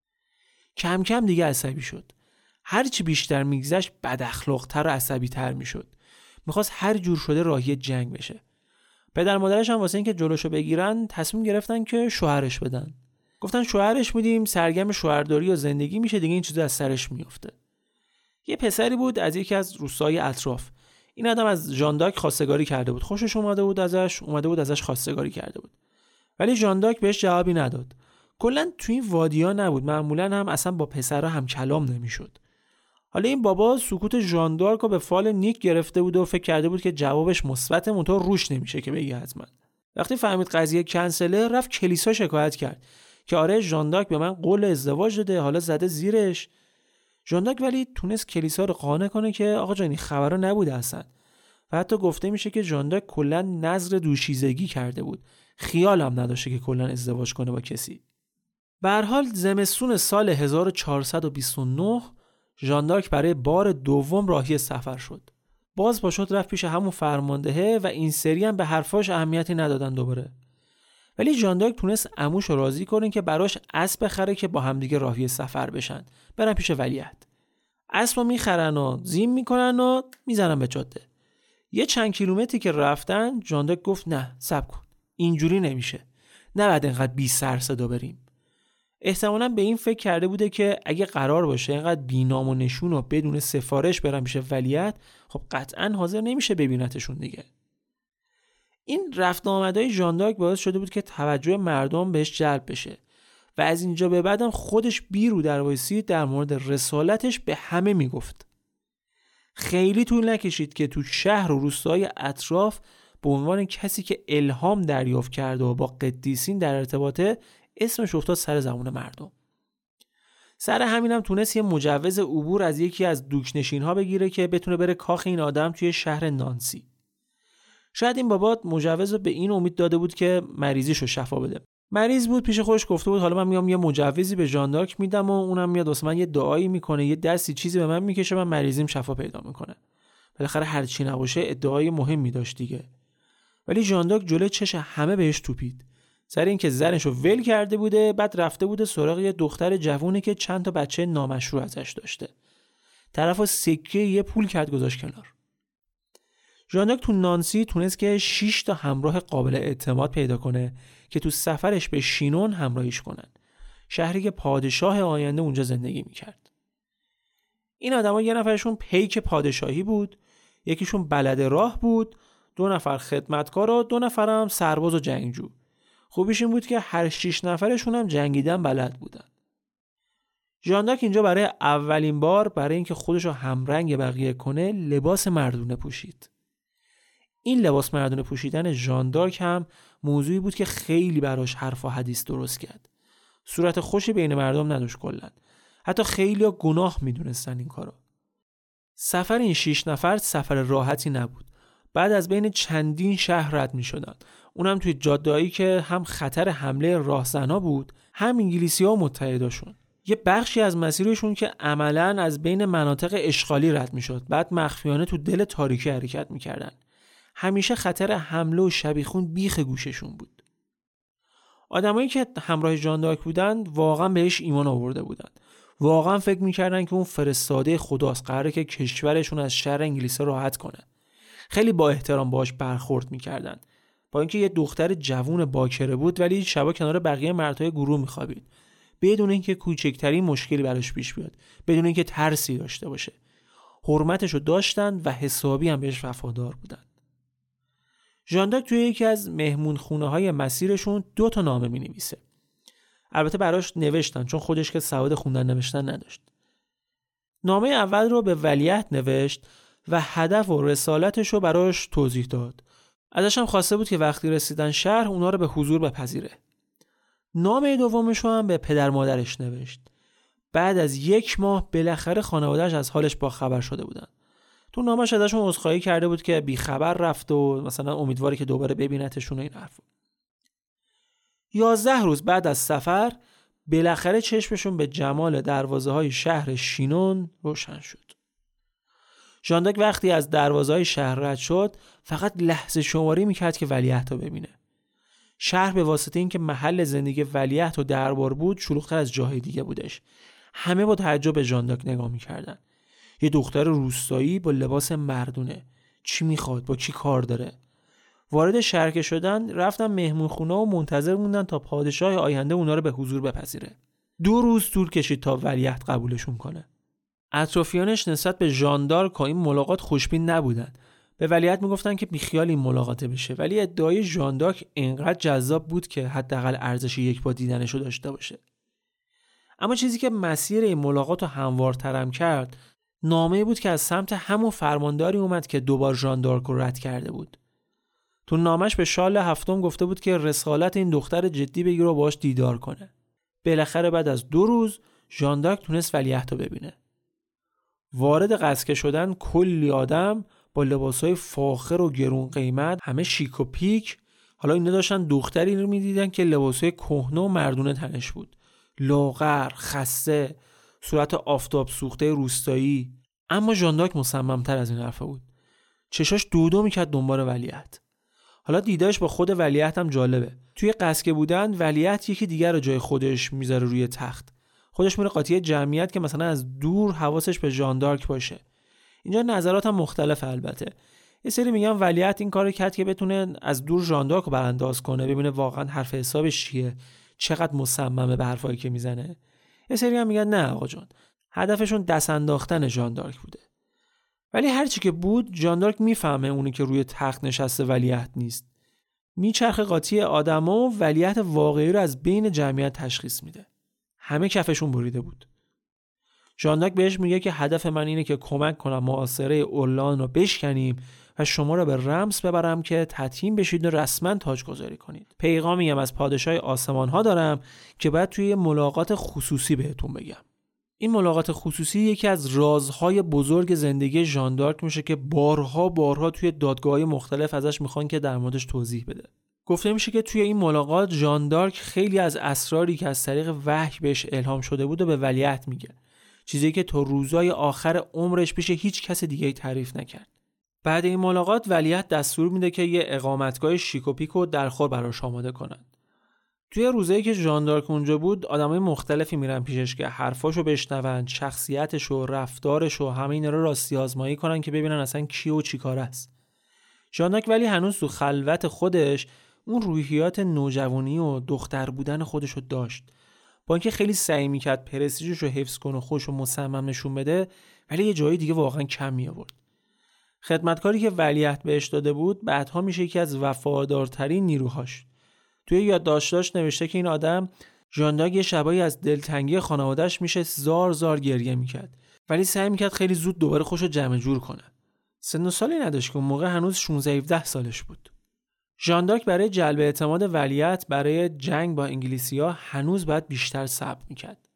کم کم دیگه عصبی شد. هرچی بیشتر میگذشت بد اخلاق‌تر و عصبی‌تر میشد. میخواست هر جور شده راهی جنگ بشه. پدر مادرش هم واسه اینکه جلوشو بگیرن تصمیم گرفتن که شوهرش بدن. گفتن شوهرش میدیم سرگرم شوهرداری و زندگی میشه دیگه این چیزا از سرش میفته. یه پسری بود از یکی از روستاهای اطراف. این آدم از ژان دارک خواستگاری کرده بود. خوشش اومده بود ازش خواستگاری کرده بود. ولی ژان دارک بهش جوابی نداد. کلا تو این وادی‌ها نبود. معمولاً هم اصلا با پسرها هم کلام نمیشد. حالا این بابا سکوت ژان دارک رو به فال نیک گرفته بود و فکر کرده بود که جوابش مثبت منتها روش نمیشه که بگه حتما. وقتی فهمید قضیه کنسله رفت کلیسا شکایت کرد که آره ژان دارک به من قول ازدواج داده حالا زده زیرش. ژان دارک ولی تونست کلیسا رو قانع کنه که آقا جان این خبرا نبوده اصلا. و حتی گفته میشه که ژان دارک کلا نذر دوشیزگی کرده بود. خیالم نداشته که کلا ازدواج کنه با کسی. به هر حال زمستون سال 1429 ژان دارک برای بار دوم راهی سفر شد. باز پا شد رفت پیش همون فرماندهه و این سری هم به حرفاش اهمیتی ندادن دوباره. ولی ژان دارک تونست عموش رو راضی کنه که براش اسب بخره که با همدیگه راهی سفر بشن. برن پیش ولیعهد. اسبو میخرن و زین میکنن و میزنن به جاده. یه چند کیلومتری که رفتن ژان دارک گفت نه صبر کن. اینجوری نمیشه. نباید اینقدر بی سر صدا بریم. احتمالاً به این فکر کرده بوده که اگه قرار باشه اینقدر بی‌نام و نشون و بدون سفارش برن پیش ولیعهد خب قطعاً حاضر نمیشه ببینتشون دیگه. این رفت آمدهای ژان دارک باعث شده بود که توجه مردم بهش جلب بشه و از اینجا به بعدم خودش بیرو در وایسی در مورد رسالتش به همه میگفت. خیلی طول نکشید که تو شهر و روستاهای اطراف به عنوان کسی که الهام دریافت کرده و با قدیسین در ارتباطه اسمش افتاد سر زبون مردم. سر همینم تونست یه مجوز عبور از یکی از دوکنشین‌ها بگیره که بتونه بره کاخ این آدم توی شهر نانسی. شاید این بابا مجوز رو به این امید داده بود که مریضیشو شفا بده. مریض بود پیش خودش گفته بود حالا من میام یه مجوزی به ژان دارک میدم و اونم میاد واسه من یه دعایی میکنه، یه دستی چیزی به من میکشه، من مریضیم شفا پیدا میکنه. بالاخره هر چی نباشه ادعای مهمی داشت دیگه. ولی ژان دارک جلوی چش همه بهش توپید. سر این که زنشو ول کرده بوده، بعد رفته بوده سراغ یه دختر جوونی که چند تا بچه نامشروع ازش داشته. طرفو سکه یه پول کرد گذاشت کنار. ژان دارک تو نانسی تونست که 6 تا همراه قابل اعتماد پیدا کنه که تو سفرش به شینون همراهیش کنن. شهری که پادشاه آینده اونجا زندگی میکرد. این آدما یه نفرشون پیک پادشاهی بود، یکیشون بلد راه بود، 2 نفر خدمتکار و 2 نفر هم سرباز و جنگجو. خوبیش این بود که هر 6 نفرشون هم جنگیدن بلد بودن. ژان دارک اینجا برای اولین بار برای اینکه خودش رو همرنگ بقیه کنه لباس مردونه پوشید. این لباس مردونه پوشیدن ژان دارک هم موضوعی بود که خیلی براش حرف و حدیث درست کرد. صورت خوشی بین مردم نداشت کلا. حتی خیلی‌ها گناه میدونستن این کارو. سفر این 6 نفر سفر راحتی نبود. بعد از بین چندین شهر رد می‌شدن. اونم توی جاده‌ای که هم خطر حمله راهزنا بود، هم انگلیسی‌ها و متحداشون. یه بخشی از مسیرشون که عملاً از بین مناطق اشغالی رد می‌شد، بعد مخفیانه تو دل تاریکی حرکت می‌کردن. همیشه خطر حمله و شبیخون بیخ گوششون بود. آدمایی که همراه ژان دارک بودن واقعاً بهش ایمان آورده بودن. واقعاً فکر می‌کردن که اون فرستاده خداست، قراره که کشورشون از شر انگلیس‌ها راحت کنه. خیلی با احترام باهاش برخورد می‌کردن. با اینکه یه دختر جوون باکره بود، ولی شبا کنار بقیه مردهای گروه می‌خوابید. بدون اینکه کوچکترین مشکلی براش پیش بیاد، بدون اینکه ترسی داشته باشه. حرمتشو داشتن و حسابی هم بهش وفادار بودن. ژان دارک توی یکی از مهمونخونه‌های مسیرشون 2 تا نامه می‌نویسه. البته براش نوشتن چون خودش که سواد خوندن نوشتن نداشت. نامه اول رو به ولیعهد نوشت و هدف و رسالتش رو براش توضیح داد. ازش هم خواسته بود که وقتی رسیدن شهر اونا رو به حضور بپذیره. نامه دومش رو هم به پدر مادرش نوشت. بعد از 1 ماه بالاخره خانواده‌اش از حالش با خبر شده بودن. تو نامش ازشون عذرخواهی کرده بود که بی خبر رفت و مثلا امیدواره که دوباره ببینتشون و این حرفا. 11 روز بعد از سفر بالاخره چشمشون به جمال دروازه‌های شهر شینون روشن شد. ژان دارک وقتی از دروازه‌های شهر رد شد فقط لحظه شماری میکرد که ولیعهد رو ببینه. شهر به واسطه اینکه محل زندگی ولیعهد و دربار بود شلوغ‌تر از جاهای دیگه بودش. همه با تعجب به ژان دارک نگاه میکردن. یه دختر روستایی با لباس مردونه. چی میخواد؟ با کی کار داره؟ وارد شهر که شدن رفتن مهمونخونه و منتظر موندن تا پادشاه آینده اونا رو به حضور بپذیره. 2 روز طول کشید تا ولیعهد قبولشون کنه. اطرافیانش نسبت به ژان دارک این ملاقات خوشبین نبودن. به ولیعهد میگفتن که بیخیال این ملاقاته بشه، ولی ادعای ژان دارک انقدر جذاب بود که حداقل ارزش یک بار دیدنشو داشته باشه. اما چیزی که مسیر این ملاقات رو هموارترم کرد نامه‌ای بود که از سمت همون فرمانداری اومد که 2 بار ژان دارک رو رد کرده بود. تو نامش به شارل هفتم گفته بود که رسالت این دختر جدی بگیره و باهاش دیدار کنه. بالاخره بعد از 2 روز ژان دارک تونست ولیعهد رو ببینه. وارد قصر شدن کلی آدم با لباسای فاخر و گرون قیمت، همه شیک و پیک. حالا اینا داشتن دختری رو میدیدن که لباسای کهنه و مردونه تنش بود. لاغر، خسته، صورت آفتاب سوخته روستایی. اما ژان دارک مصمم‌تر از این حرفا بود. چشاش دو میکرد دنبال ولیعهد. حالا دیداش با خود ولیعهد هم جالبه. توی قصر بودن ولیعهد یکی دیگر رو جای خودش میذاره روی تخت. خودش میره قاطی جمعیت که مثلا از دور حواسش به ژان دارک باشه. اینجا نظرات هم مختلف البته. یه سری میگن ولیعهد این کارو کرد که بتونه از دور ژان دارک رو برانداز کنه، ببینه واقعا حرف حسابش چیه، چقدر مصممه به حرفایی که میزنه. یه سری هم میگن نه آقا جان، هدفشون دست انداختن ژان دارک بوده. ولی هر چی که بود ژان دارک میفهمه اونی که روی تخت نشسته ولیعهد نیست. میچرخه قاطی آدما و ولیعهد واقعی رو از بین جمعیت تشخیص میده. همه کفشون بریده بود. ژان دارک بهش میگه که هدف من اینه که کمک کنم محاصره اورلان رو بشکنیم و شما رو به رمز ببرم که تطهیم بشید و رسما تاجگذاری کنید. پیغامی هم از پادشاه آسمان ها دارم که باید توی ملاقات خصوصی بهتون بگم. این ملاقات خصوصی یکی از رازهای بزرگ زندگی ژان دارک میشه که بارها توی دادگاه‌های مختلف ازش میخوان که در موردش توضیح بده. گفته میشه که توی این ملاقات ژان دارک خیلی از اسراری که از طریق وحی بهش الهام شده بود و به ولیعهد میگه. چیزی که تا روزهای آخر عمرش پیش هیچ کس دیگه تعریف نکرد. بعد این ملاقات ولیعهد دستور میده که یه اقامتگاه شیک و پیک و درخور براش آماده کنن. توی روزایی که ژان دارک اونجا بود آدمای مختلفی میرن پیشش که حرفاشو بشنون، شخصیتشو، رفتارشو، همه اینا رو راستی آزمایی کنن که ببینن اصلا کی و چی کار است. ژان دارک ولی هنوز تو خلوت خودش اون روحیات نوجوانی و دختر بودن خودشو داشت. با اینکه خیلی سعی میکرد پرستیژش رو حفظ کنه و خودشو مصمم نشون بده، ولی یه جایی دیگه واقعا کم می آورد. خدمتکاری که ولیعهد بهش داده بود بعدها میشه یکی از وفادارترین نیروهاش. توی یادداشتاش نوشته که این آدم ژان دارک یه شبایی از دلتنگی خانواده‌اش میشه زار گریه میکرد، ولی سعی میکرد خیلی زود دوباره خودشو جمع جور کنه. سن و سالی نداشت که اون موقع هنوز 16-17 سالش بود. ژان دارک برای جلب اعتماد ولیعهد برای جنگ با انگلیسی‌ها هنوز باید بیشتر صبر میکرد.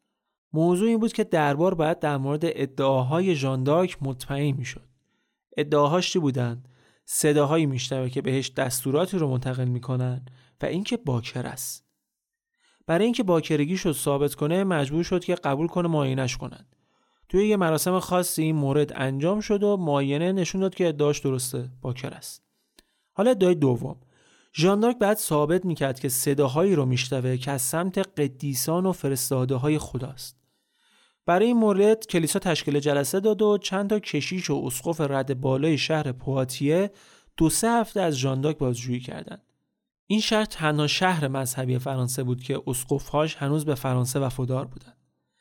موضوع این بود که دربار باید در مورد ادعاهای ژان دارک مطمئن میشد. ادعاهاش چی بودن؟ صداهایی میشنوه که بهش دستوراتی رو منتقل میکنن و اینکه باکر است. برای اینکه باکرگیش رو ثابت کنه مجبور شد که قبول کنه معاینش کنن. توی یه مراسم خاصی این مورد انجام شد و معاینه نشون داد که ادعاش درسته، باکر است. حالا ادعای دوم، ژان دارک بعد ثابت میکرد که صداهایی رو میشنوه که از سمت قدیسان و فرستاده‌های خداست. برای این مورد کلیسا تشکیل جلسه داد و چند تا کشیش و اسقف رد بالای شهر پواتیه 2-3 هفته از ژان دارک بازجویی کردند. این شهر تنها شهر مذهبی فرانسه بود که اسقف‌هاش هنوز به فرانسه وفادار بودند.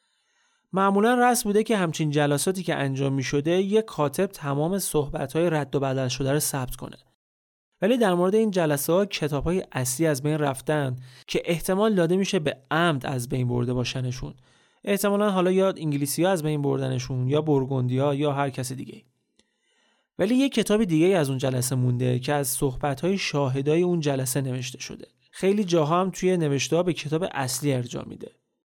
معمولا رسم بوده که همچین جلساتی که انجام می‌شده یک کاتب تمام صحبت‌های رد و بدل شده رو ثبت کنه. ولی در مورد این جلسه‌ها کتاب‌های اصلی از بین رفتن که احتمال داده میشه به عمد از بین برده باشنشون. احتمالاً حالا یا انگلیسی‌ها از بین بردنشون یا بورگوندیا یا هر کس دیگه. ولی یک کتاب دیگه از اون جلسه مونده که از صحبت‌های شاهدای اون جلسه نوشته شده. خیلی جاها هم توی نوشته‌ها به کتاب اصلی ارجاع میده.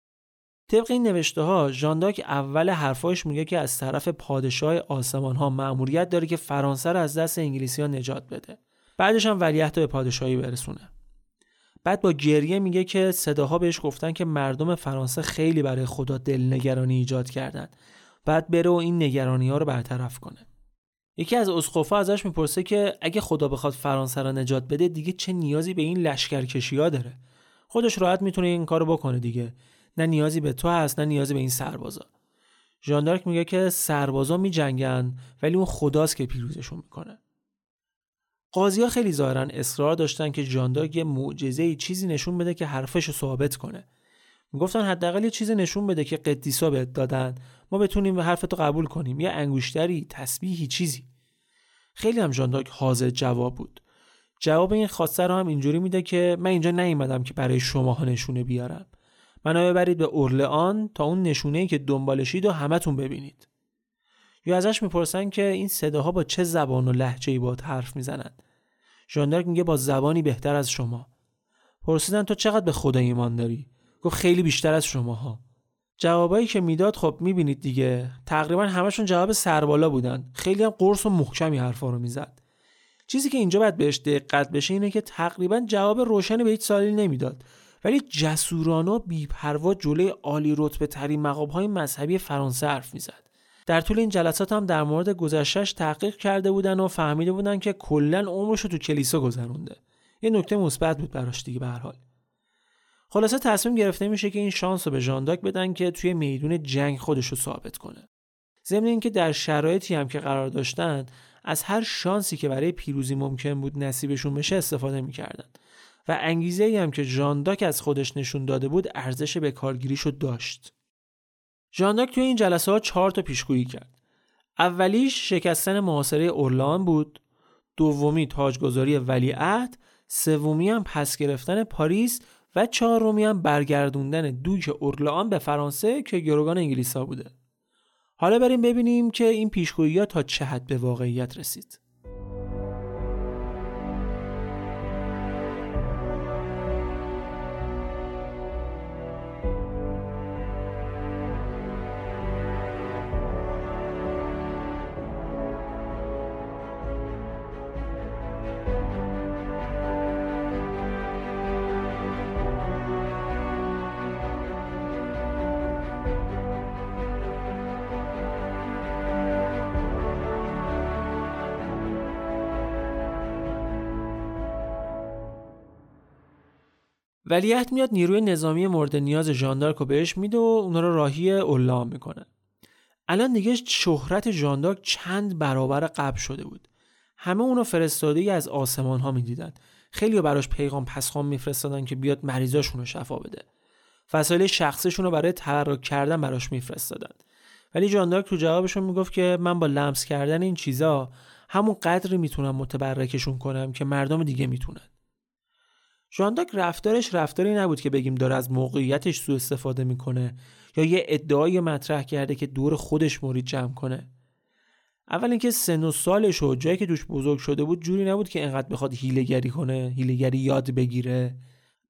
طبق این نوشته‌ها ژان دارک اول حرفاش میگه که از طرف پادشاه آسمان‌ها مأموریت داره که فرانسه رو از دست انگلیسی‌ها نجات بده. بعدش هم ولیعهد به پادشاهی برسونه. بعد با گریه میگه که صداها بهش گفتن که مردم فرانسه خیلی برای خدا دلنگرانی ایجاد کردن. بعد بره و این نگرانی‌ها رو برطرف کنه. یکی از اسقف‌ها ازش میپرسه که اگه خدا بخواد فرانسه رو نجات بده دیگه چه نیازی به این لشکرکشی‌ها داره؟ خودش راحت میتونه این کارو بکنه دیگه. نه نیازی به تو هست نه نیازی به این سربازا. ژان دارک میگه که سربازا میجنگن ولی اون خداست که پیروزشون میکنه. قاضی‌ها خیلی ظاهراً اصرار داشتن که ژان دارک یه معجزه‌ای چیزی نشون بده که حرفشو ثابت کنه. میگفتن حداقل یه چیزی نشون بده که قدیسا بهت دادن، ما بتونیم حرفتو قبول کنیم، یه انگشتری، تسبیحی، چیزی. خیلی هم ژان دارک حاضر جواب بود. جواب این خواسته رو هم اینجوری میده که من اینجا نیومدم که برای شماها نشونه بیارم. منو ببرید به اورلئان تا اون نشونه‌ای که دنبالشید و همتون ببینید. یا ازش میپرسن که این صداها با چه زبان و لهجه‌ای باهات حرف میزنن. ژان دارک میگه با زبانی بهتر از شما. پرسیدن تو چقدر به خدا ایمان داری؟ گفت خیلی بیشتر از شماها. جوابایی که میداد خب میبینید دیگه، تقریبا همشون جواب سربالا بودن. خیلی هم قرص و محکمی حرفا رو میزد. چیزی که اینجا باید بهش دقت بشه اینه که تقریبا جواب روشنی به هیچ سوالی نمیداد، ولی جسورانه و بی‌پروا جلوی عالی رتبه ترین مقام‌های مذهبی فرانسه حرف میزد. در طول این جلسات هم در مورد گذشته‌اش تحقیق کرده بودن و فهمیده بودن که کلاً عمرش رو تو کلیسا گذرونده. یه نکته مثبت بود براش دیگه به هر حال. خلاصه تصمیم گرفته میشه که این شانس رو به ژان دارک بدن که توی میدون جنگ خودش رو ثابت کنه. ضمن اینکه در شرایطی هم که قرار داشتن از هر شانسی که برای پیروزی ممکن بود نصیبشون بشه استفاده میکردن و انگیزه‌ای هم که ژان دارک از خودش نشون داده بود ارزش به کارگیریشو داشت. ژان دارک توی این جلسه‌ها 4 تا پیشگویی کرد. اولیش شکستن محاصره اورلئان بود، دومی تاجگذاری ولیعهد، سومی هم پس گرفتن پاریس و چهارمی هم برگردوندن دوک اورلئان به فرانسه که گروگان انگلیس‌ها بوده. حالا بریم ببینیم که این پیشگویی‌ها تا چه حد به واقعیت رسید. ولیعهد میاد نیروی نظامی مورد نیاز ژان دارک رو بهش میده و اونا رو راهی اورلئان میکنه. الان دیگه شهرت ژان دارک چند برابر قبل شده بود. همه اونو فرستاده‌ای از آسمان ها میدیدن. خیلی براش پیغام پسخام میفرستادن که بیاد مریضاشون رو شفا بده. وسایل شخصیشون رو برای تبرک کردن براش میفرستادن. ولی ژان دارک تو جوابشون میگفت که من با لمس کردن این چیزا همون قدری میتونم متبرکشون کنم که مردم دیگه میتونن. ژان دارک رفتاری نبود که بگیم داره از موقعیتش سوء استفاده میکنه یا یه ادعایی مطرح کرده که دور خودش مرید جمع کنه. اول اینکه سن و سالش و جایی که توش بزرگ شده بود جوری نبود که انقدر بخواد حیله‌گری کنه، حیله‌گری یاد بگیره.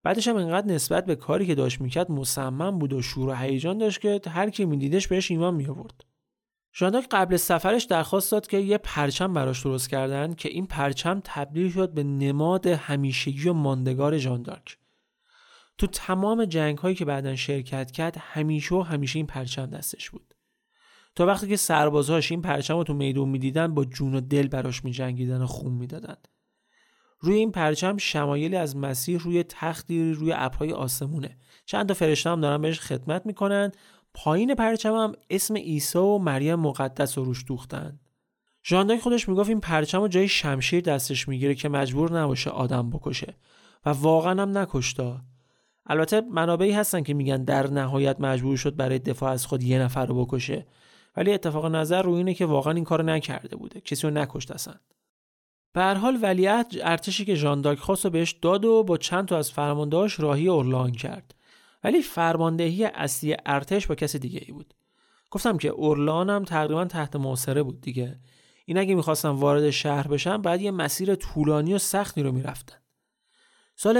بعدش هم اینقدر نسبت به کاری که داشت میکرد مصمم بود و شور و هیجان داشت که هر کی میدیدش بهش ایمان میآورد. ژان دارک قبل سفرش درخواست داد که یه پرچم براش درست کردن که این پرچم تبدیل شد به نماد همیشگی و ماندگار ژان دارک. تو تمام جنگ‌هایی که بعداً شرکت کرد همیشه این پرچم دستش بود. تا وقتی که سربازاش این پرچم رو تو میدون میدیدن با جون و دل براش میجنگیدن و خون میدادن. روی این پرچم شمایلی از مسیح روی تختی روی ابرهای آسمونه. چند تا فرشته هم دارن بهش خدمت میکنن. پایین پرچم هم اسم عیسی و مریم مقدس رو روش دوختن. ژان دارک خودش میگفت این پرچم رو جای شمشیر دستش میگیره که مجبور نباشه آدم بکشه و واقعا هم نکشتا. البته منابعی هستن که میگن در نهایت مجبور شد برای دفاع از خود یه نفر رو بکشه، ولی اتفاق نظر روی اینه که واقعا این کارو نکرده بوده، کسی رو نکشت اصلا. به هر حال ولیعهد ارتشی که ژان دارک خواست بهش داد و با چند تا از فرماندهاش راهی اورلان کرد، ولی فرماندهی اصلی ارتش با کسی دیگه ای بود. گفتم که اورلان هم تقریبا تحت محاصره بود دیگه. این اگه می‌خواستن وارد شهر بشن بعد یه مسیر طولانی و سختی رو می‌رفتن. سال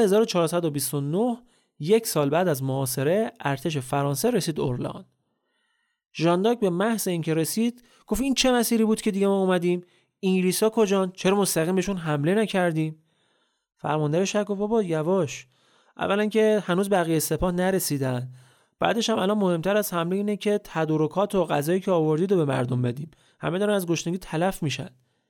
1429 یک سال بعد از محاصره ارتش فرانسه رسید اورلان. ژان دارک به محض اینکه رسید گفت این چه مسیری بود که دیگه ما اومدیم؟ انگلیسا کجان؟ چرا مستقیم بهشون حمله نکردیم؟ فرمانده شهر گفت بابا یواش. اولا که هنوز بقیه سپاه نرسیدن. بعدش هم الان مهمتر از حمله اینه که تدارکات و غذایی که آوردید رو به مردم بدیم. همه دارن از گشنگی تلف میشن.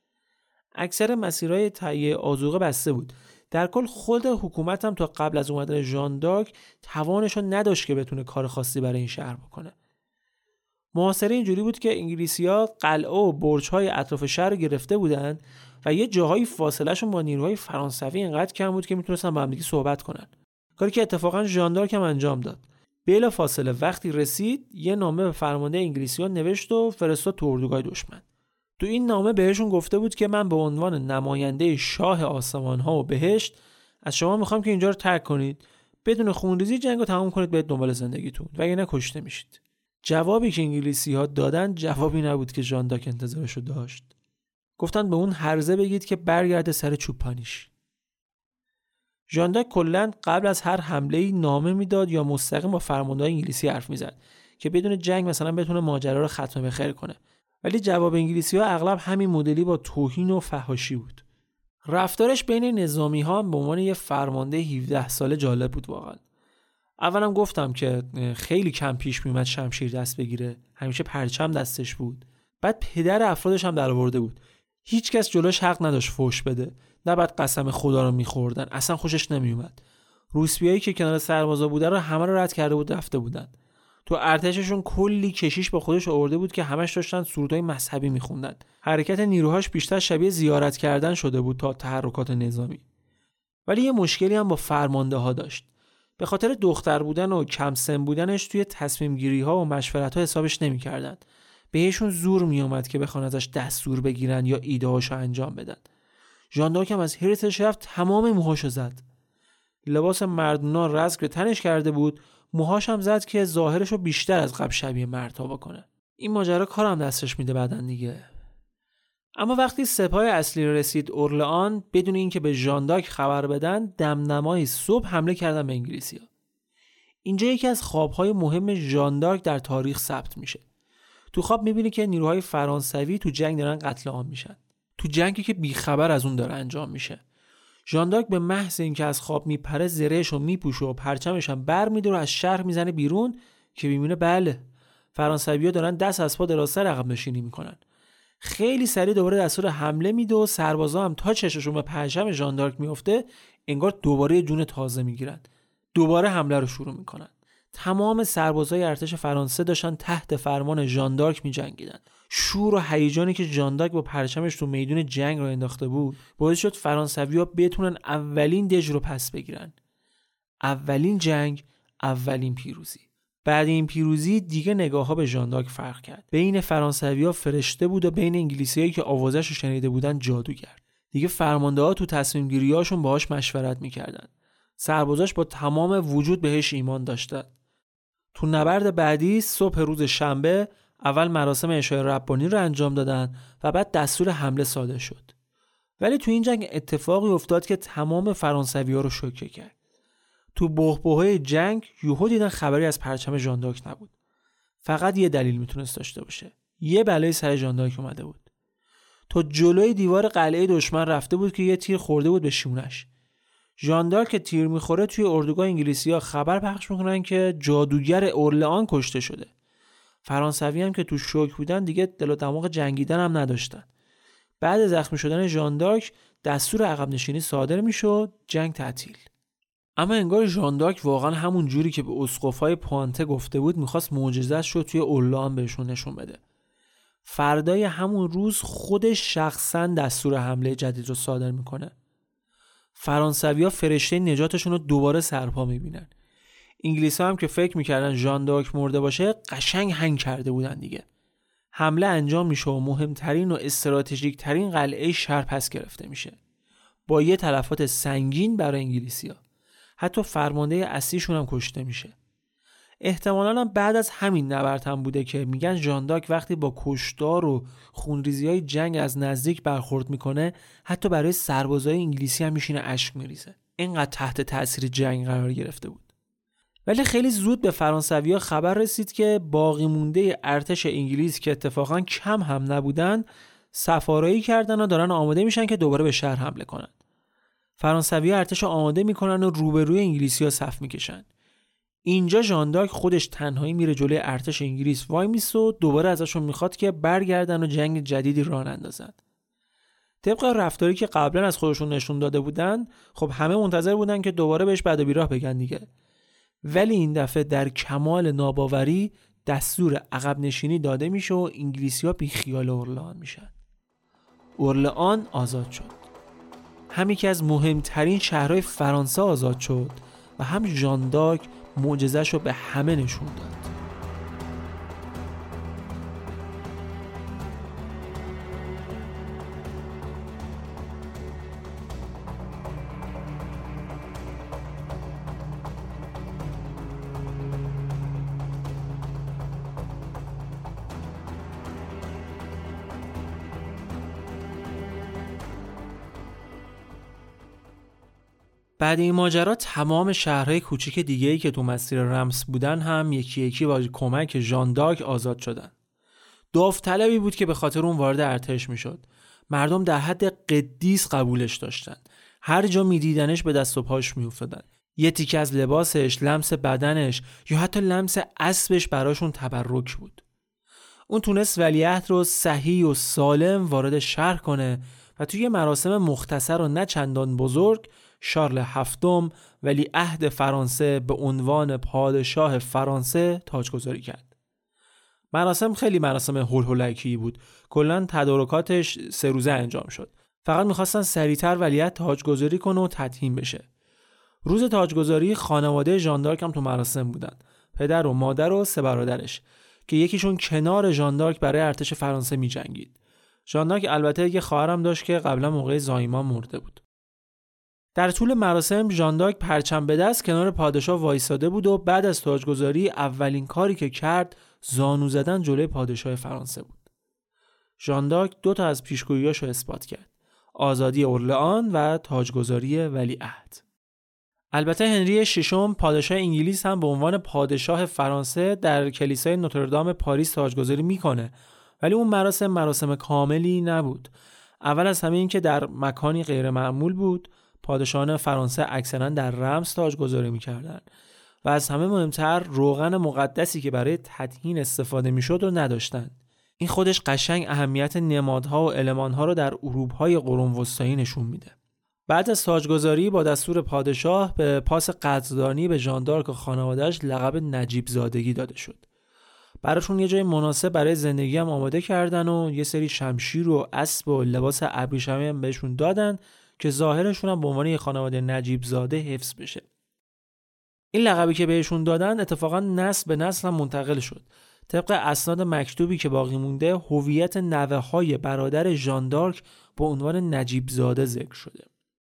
اکثر مسیرهای تهیه آذوقه بسته بود. در کل خود حکومت هم تا قبل از اومدن ژان دارک توانش رو نداشت که بتونه کار خاصی برای این شهر بکنه. محاصره اینجوری بود که انگلیسی‌ها قلعه و برج‌های اطراف شهر رو گرفته بودن و یه جاهایی فاصله‌شون با نیروهای فرانسوی اینقدر کم بود که میتونستن با هم دیگه صحبت کنن. کاری که اتفاقا ژان دارک هم انجام داد. بلا فاصله وقتی رسید یه نامه به فرمانده انگلیسی‌ها نوشت و فرستاد تو اردوگاه دشمن. تو این نامه بهشون گفته بود که من به عنوان نماینده شاه آسمان‌ها و بهشت از شما میخوام که اینجا رو ترک کنید، بدون خونریزی جنگو تمام کنید، برید دنبال زندگیتون وگرنه کشته میشید. جوابی که انگلیسی‌ها دادن جوابی نبود که ژان دارک انتظارشو داشت. گفتن به اون هرزه بگید که برگرده سر چوپانیش. ژان دارک کلاً قبل از هر حمله‌ای نامه میداد یا مستقیم با فرمانده‌های انگلیسی حرف میزد که بدون جنگ مثلا بتونه ماجرا رو ختم به خیر کنه. ولی جواب انگلیسی‌ها اغلب همین مدلی با توهین و فحاشی بود. رفتارش بین نظامی‌ها به عنوان یه فرمانده 17 ساله جالب بود واقعا. اولم گفتم که خیلی کم پیش میومد شمشیر دست بگیره، همیشه پرچم دستش بود. بعد پدر افرادش هم درآورده بود. هیچ کس جلوش حق نداشت فحش بده. نه بعد قسم خدا رو می‌خوردن. اصلا خوشش نمیومد. روسپیایی که کنار سربازا بودن رو همه رو رد کرده بود رفته بودن. تو ارتششون کلی کشیش با خودش آورده بود که همش داشتن سرودهای مذهبی می‌خوندن. حرکت نیروهاش بیشتر شبیه زیارت کردن شده بود تا تحرکات نظامی. ولی یه مشکلی هم با فرمانده‌ها داشت. به خاطر دختر بودن و کم سن بودنش توی تصمیم گیری ها و مشورت ها حسابش نمی کردن. بهشون زور می اومد که بخوان ازش دستور بگیرن یا ایده هاشو انجام بدن. ژان دارک هم از حیرتش رفت تمام موهاشو زد. لباس مردونا رزق به تنش کرده بود، موهاش هم زد که ظاهرشو بیشتر از قبل شبیه مردها بکنه. این ماجرا کارم دستش میده بعدن دیگه. اما وقتی سپاه اصلی رسید اورلئان بدون اینکه به ژان دارک خبر بدن دمدمای صبح حمله کردن به انگلیسی‌ها. اینجا یکی از خواب‌های مهم ژان دارک در تاریخ ثبت میشه. تو خواب می‌بینی که نیروهای فرانسوی تو جنگ دارن قتل عام میشن. تو جنگی که بیخبر از اون داره انجام میشه. ژان دارک به محض اینکه از خواب میپره زرهشو میپوشه و پرچمش هم برمی‌داره از شهر میزنه بیرون که می‌بینه بله فرانسوی‌ها دارن دست از پا دراستر عقب نشینی میکنن. خیلی سریع دوباره دستور حمله میده و سربازا هم تا چششون به پرچم ژان دارک میفته انگار دوباره جون تازه میگیرن. دوباره حمله رو شروع میکنن. تمام سربازای ارتش فرانسه داشتن تحت فرمان ژان دارک میجنگیدن. شور و هیجانی که ژان دارک با پرچمش تو میدون جنگ رو انداخته بود باعث شد فرانسوی‌ها بتونن اولین دژ رو پس بگیرن. اولین جنگ، اولین پیروزی. بعد این پیروزی دیگه نگاه‌ها به ژان دارک فرق کرد. بین فرانسوی‌ها فرشته بود و بین انگلیسیایی که آوازش رو شنیده بودن جادوگر. دیگه فرمانده‌ها تو تصمیم گیری‌هاشون باهاش مشورت می‌کردن. سربازاش با تمام وجود بهش ایمان داشتن. تو نبرد بعدی صبح روز شنبه اول مراسم عشای ربانی رو انجام دادن و بعد دستور حمله صادر شد. ولی تو این جنگ اتفاقی افتاد که تمام فرانسوی‌ها رو شوکه کرد. تو بحبوحه جنگ یهو دیدن خبری از پرچم ژان دارک نبود. فقط یه دلیل میتونست داشته باشه. یه بلای سر ژان دارک اومده بود. تا جلوی دیوار قلعه دشمن رفته بود که یه تیر خورده بود به شونش. ژان دارک که تیر میخوره توی اردوگاه انگلیسی‌ها خبر پخش میکنن که جادوگر اورلئان کشته شده. فرانسوی هم که تو شوک بودن دیگه دل و دماغ جنگیدن هم نداشتن. بعد زخمی شدن ژان دارک دستور عقب نشینی صادر میشد، جنگ تعطیل. اما انگار ژان دارک واقعا همون جوری که به اسقف‌های پوانته گفته بود میخواست معجزه‌اش رو توی اورلئان بهشون نشون بده. فردای همون روز خودش شخصا دستور حمله جدید رو صادر میکنه. فرانسوی‌ها فرشته نجاتشون رو دوباره سرپا میبینن. انگلیس‌ها هم که فکر میکردن ژان دارک مرده باشه قشنگ هنگ کرده بودن دیگه. حمله انجام میشه و مهمترین و استراتژیک ترین قلعه شهر پس گرفته میشه. با یه تلفات سنگین برای انگلیسی‌ها. حتی فرمانده اصلیشون هم کشته میشه. احتمالاً بعد از همین نبرد هم بوده که میگن ژان دارک وقتی با کشتار و خونریزی‌های جنگ از نزدیک برخورد میکنه حتی برای سربازای انگلیسی هم میشینه اشک میریزه. اینقدر تحت تاثیر جنگ قرار گرفته بود. ولی خیلی زود به فرانسوی‌ها خبر رسید که باقی مونده ارتش انگلیس که اتفاقاً کم هم نبودن سفارایی کردن و دارن آماده میشن که دوباره به شهر حمله کنن. فرانسوی‌ها ارتش آماده میکنن و روبروی انگلیسی‌ها صف میکشن. اینجا ژان دارک خودش تنهایی میره جلوی ارتش انگلیس وای میسه و دوباره ازشون میخواد که برگردن و جنگ جدیدی راه اندازن. طبق رفتاری که قبلا از خودشون نشون داده بودن، خب همه منتظر بودن که دوباره بهش بد و بیراه بگن دیگه. ولی این دفعه در کمال ناباوری دستور عقب نشینی داده میشه و انگلیسی‌ها بی خیال اورلئان میشن. اورلئان آزاد شد. هم یکی از مهمترین شهرهای فرانسه آزاد شد و هم ژان دارک معجزه‌ش رو به همه نشون داد. بعد این ماجرا تمام شهرهای کوچیک دیگه‌ای که تو مسیر رمز بودن هم یکی یکی با کمک ژان دارک آزاد شدن. داوطلبی بود که به خاطر اون وارد ارتش میشد. مردم در حد قدیس قبولش داشتن. هر جا میدیدنش به دست و پاش میافتادن. یه تیکه از لباسش، لمس بدنش یا حتی لمس اسبش براشون تبرک بود. اون تونست ولیعهد رو صحیح و سالم وارد شهر کنه و توی مراسم مختصر و نه چندان بزرگ شارل هفتم ولیعهد فرانسه به عنوان پادشاه فرانسه تاجگذاری کرد. مراسم خیلی مراسم هولهولکی بود. کلاً تدارکاتش 3 روزه انجام شد. فقط می‌خواستن سریعتر ولیعهد تاجگذاری کنه و تدهین بشه. روز تاجگذاری خانواده ژان دارک هم تو مراسم بودن. پدر و مادر و 3 برادرش که یکیشون کنار ژان دارک برای ارتش فرانسه می‌جنگید. ژان دارک البته یه خواهرم داشت که قبلا موقع زایمان مرده بود. در طول مراسم ژان دارک پرچم به دست کنار پادشاه وایساده بود و بعد از تاجگذاری اولین کاری که کرد زانو زدن جلوی پادشاه فرانسه بود. ژان دارک 2 تا از پیشگوییاشو اثبات کرد: آزادی اورلئان و تاجگذاری ولیعهد. البته هنری ششم پادشاه انگلیس هم به عنوان پادشاه فرانسه در کلیسای نوتردام پاریس تاجگذاری میکنه، ولی اون مراسم کاملی نبود. اول از همه این که در مکانی غیر معمول بود. پادشاهان فرانسه اکثرا در رمز تاجگذاری میکردن و از همه مهمتر روغن مقدسی که برای تدهین استفاده میشد رو نداشتن. این خودش قشنگ اهمیت نمادها و المانها رو در اروپای قرون وسطایی نشون میده. بعد از تاجگذاری با دستور پادشاه به پاس قدردانی به ژان دارک و خانواده‌اش لقب نجیب زادگی داده شد. براشون یه جای مناسب برای زندگی هم آماده کردن و یه سری شمشیر و اسب و لباس ابریشمی هم بهشون دادن که ظاهرشون هم به عنوان یه خانواده نجیب زاده حفظ بشه. این لقبی که بهشون دادن اتفاقا نسل به نسل هم منتقل شد. طبق اسناد مکتوبی که باقی مونده هویت نوه‌های برادر ژان دارک به عنوان نجیب زاده ذکر شده.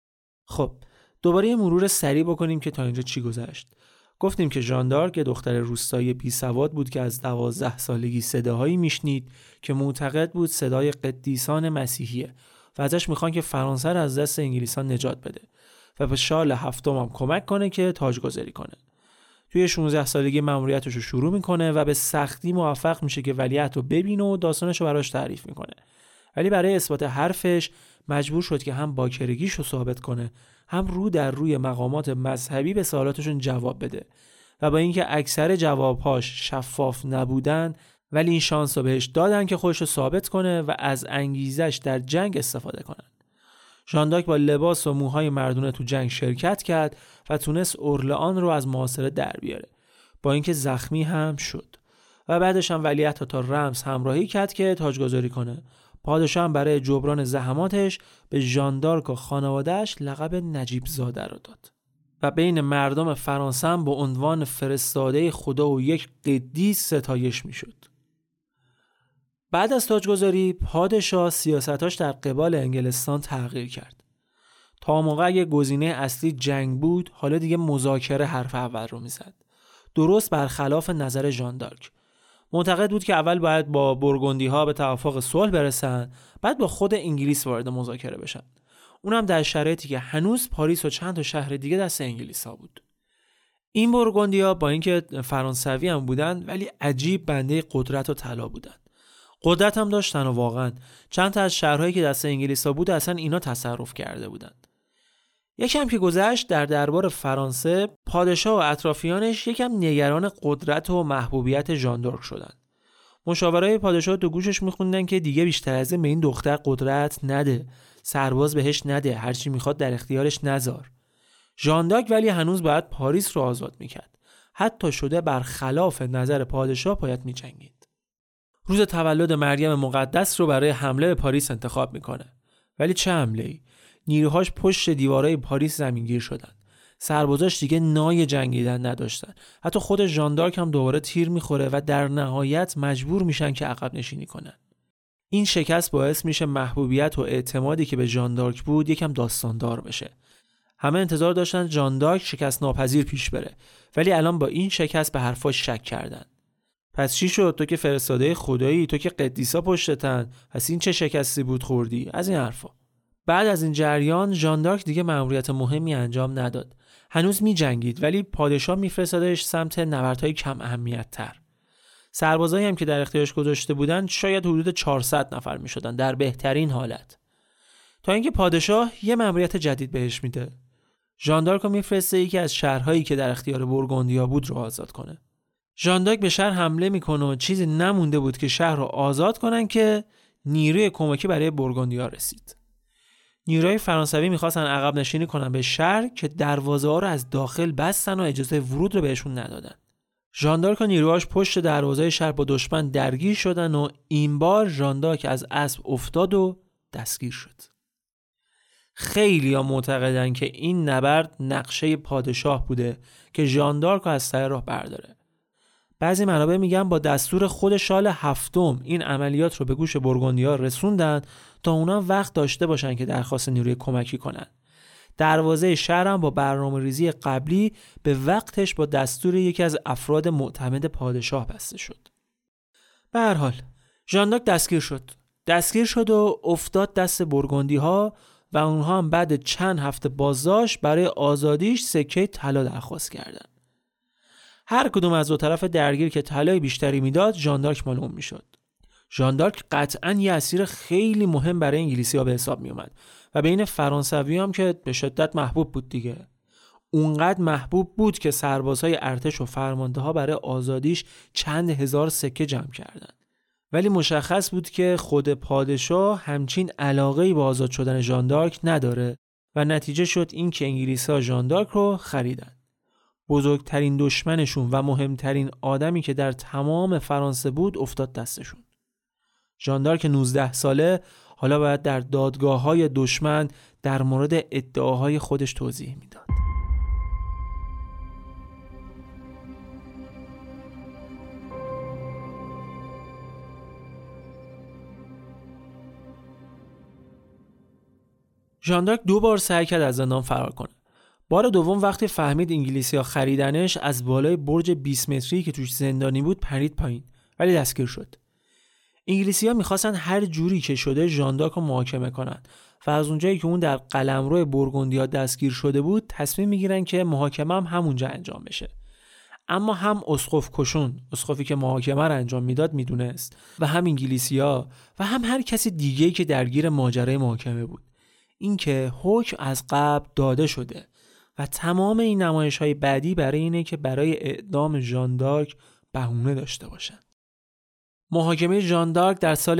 خب دوباره یه مرور سریع بکنیم که تا اینجا چی گذشت. گفتیم که ژان دارک دختر روستایی بی سواد بود که از 12 سالگی صداهایی میشنید که معتقد بود صدای قدیسان مسیحیه و ازش میخوان که فرانسه را از دست انگلیسان نجات بده و به شارل هفتم هم کمک کنه که تاجگذاری کنه. توی 16 سالگی مأموریتش رو شروع میکنه و به سختی موفق میشه که ولیعهد رو ببینه و داستانش رو براش تعریف میکنه. ولی برای اثبات حرفش مجبور شد که هم باکرگیش رو ثابت کنه، هم رو در روی مقامات مذهبی به سوالاتشون جواب بده. و با اینکه اکثر جوابهاش شفاف نبودن، ولی این شانس رو بهش دادن که خودش رو ثابت کنه و از انگیزش در جنگ استفاده کنن. ژان دارک با لباس و موهای مردونه تو جنگ شرکت کرد و تونست اورلئان رو از محاصره در بیاره، با اینکه زخمی هم شد. و بعدش هم ولیعهد تا رمز همراهی کرد که تاجگذاری کنه. پادشاه هم برای جبران زحماتش به ژان دارک و خانواده‌اش لقب نجیب زاده رو داد و بین مردم فرانسه هم به عنوان فرستاده خدا و یک قدیس ستایش میشد. بعد از تاجگذاری پادشاه سیاستاش در قبال انگلستان تغییر کرد. تا موقع اگه گزینه اصلی جنگ بود، حالا دیگه مذاکره حرف اول رو میزد. درست برخلاف نظر ژان دارک. معتقد بود که اول باید با بورگوندی ها به توافق صلح برسن، بعد با خود انگلیس وارد مذاکره بشن. اونم در شرایطی که هنوز پاریس و چند تا شهر دیگه دست انگلیس‌ها بود. این بورگوندیا با اینکه فرانسوی هم بودن، ولی عجیب بنده قدرت و طلا بودن. قدرت هم داشتن و واقعا چند تا از شهرهایی که دست انگلیس‌ها بود اصلا اینا تصرف کرده بودن. یکم که گذشت در دربار فرانسه، پادشاه و اطرافیانش یکم نگران قدرت و محبوبیت ژان دارک شدن. مشاورای پادشاه تو گوشش میخوندن که دیگه بیشتر از این به این دختر قدرت نده، سرباز بهش نده، هرچی میخواد در اختیارش نذار. ژان دارک ولی هنوز باید پاریس رو آزاد میکرد. حتی شده برخلاف نظر پادشاه باید میجنگید. روز تولد مریم مقدس رو برای حمله به پاریس انتخاب میکنه. ولی چه حمله‌ای؟ نیروهاش پشت دیوارای پاریس زمینگیر شدن. سربازاش دیگه نای جنگیدن نداشتن. حتی خود ژان دارک هم دوباره تیر میخوره و در نهایت مجبور میشن که عقب نشینی کنن. این شکست باعث میشه محبوبیت و اعتمادی که به ژان دارک بود یکم داستاندار بشه. همه انتظار داشتن ژان دارک شکست ناپذیر پیش بره، ولی الان با این شکست به حرفاش شک کردن. پس چی شد؟ تو که فرستاده خدایی، تو که قدیسا پشتتن، پس این چه شکستی بود خوردی؟ از این حرفا. بعد از این جریان ژان دارک دیگه مأموریت مهمی انجام نداد. هنوز می‌جنگید، ولی پادشاه می‌فرستادش سمت نبردهای کم اهمیت تر. سربازایی هم که در اختیارش گذاشته بودن شاید حدود 400 نفر می‌شدن در بهترین حالت. تا اینکه پادشاه یه مأموریت جدید بهش میده. ژان دارک رو می‌فرسته یکی از شهرهایی که در اختیار بورگوندیا بود رو آزاد کنه. ژان دارک به شهر حمله میکنه و چیزی نمونده بود که شهر رو آزاد کنن که نیروی کمکی برای بورگوندیا رسید. نیروهای فرانسوی میخواستن عقب نشینی کنن به شهر که دروازه ها رو از داخل بستن و اجازه ورود رو بهشون ندادن. ژان دارک و نیروهاش پشت دروازه شهر با دشمن درگیر شدن و این بار ژان دارک از اسب افتاد و دستگیر شد. خیلی‌ها معتقدن که این نبرد نقشه پادشاه بوده که ژان دارک رو از سر راه برداره. بعضی منابع میگن با دستور خود شارل هفتم این عملیات رو به گوش بورگوندیا رسوندن تا اونا وقت داشته باشن که درخواست نیروی کمکی کنن. دروازه شهر هم با برنامه‌ریزی قبلی به وقتش با دستور یکی از افراد معتمد پادشاه بسته شد. به هر حال ژان دارک دستگیر شد و افتاد دست بورگوندی‌ها و اونها هم بعد چند هفته بازداشت برای آزادیش سکه طلا درخواست کردند. هر کدوم از دو طرف درگیر که طلای بیشتری میداد ژان دارک مال اون میشد. ژان دارک قطعاً یه اسیر خیلی مهم برای انگلیسی‌ها به حساب می اومد و بین فرانسوی هم که به شدت محبوب بود دیگه. اونقدر محبوب بود که سربازهای ارتش و فرمانده‌ها برای آزادیش چند هزار سکه جمع کردند. ولی مشخص بود که خود پادشاه همچین علاقه‌ای به آزاد شدن ژان دارک نداره و نتیجه شد این که انگلیسی‌ها ژان دارک رو خریدن. بزرگترین دشمنشون و مهمترین آدمی که در تمام فرانسه بود افتاد دستشون. ژان دارک 19 ساله حالا باید در دادگاه‌های دشمن در مورد ادعاهای خودش توضیح میداد. ژان دارک 2 بار سعی کرد از زندان فرار کنه. بار دوم وقتی فهمید انگلیسی‌ها خریدنش از بالای برج 20 متری که توش زندانی بود پرید پایین، ولی دستگیر شد. انگلیسی‌ها می‌خواستن هر جوری که شده ژان دارک رو محاکمه کنن و از اونجایی که اون در قلمرو بورگوندیا دستگیر شده بود تصمیم میگیرن که محاکمه هم همونجا انجام بشه. اما هم اسقف کشون، اسقفی که محاکمه رو انجام میداد میدونست، و هم انگلیسی‌ها و هم هر کسی دیگه‌ای که درگیر ماجرای محاکمه بود اینکه حکم از قبل داده شده و تمام این نمایش‌های بعدی برای اینه که برای اعدام ژان دارک بهونه داشته باشن. محاکمه ژان دارک در سال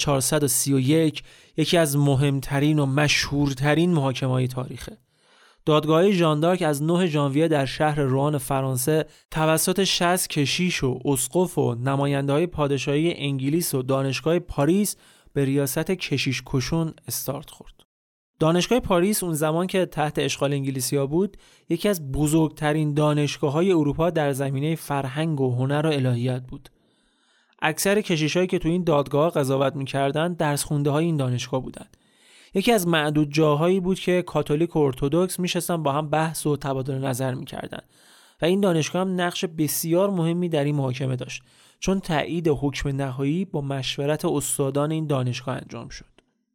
1431 یکی از مهمترین و مشهورترین محاکمه‌های تاریخه. دادگاه ژان دارک از 9 ژانویه در شهر روان فرانسه توسط 60 کشیش و اسقف و نماینده‌های پادشاهی انگلیس و دانشگاه پاریس به ریاست کشیش کشون استارت خورد. دانشگاه پاریس اون زمان که تحت اشغال انگلیسی‌ها بود، یکی از بزرگترین دانشگاه‌های اروپا در زمینه فرهنگ و هنر و الهیات بود. اکثر کشیشایی که تو این دادگاه قضاوت می‌کردن درس خونده‌های این دانشگاه بودن. یکی از معدود جاهایی بود که کاتولیک و ارتدوکس میشستن با هم بحث و تبادل نظر می‌کردن و این دانشگاه هم نقش بسیار مهمی در این محاکمه داشت، چون تایید حکم نهایی با مشورت استادان این دانشگاه انجام شد.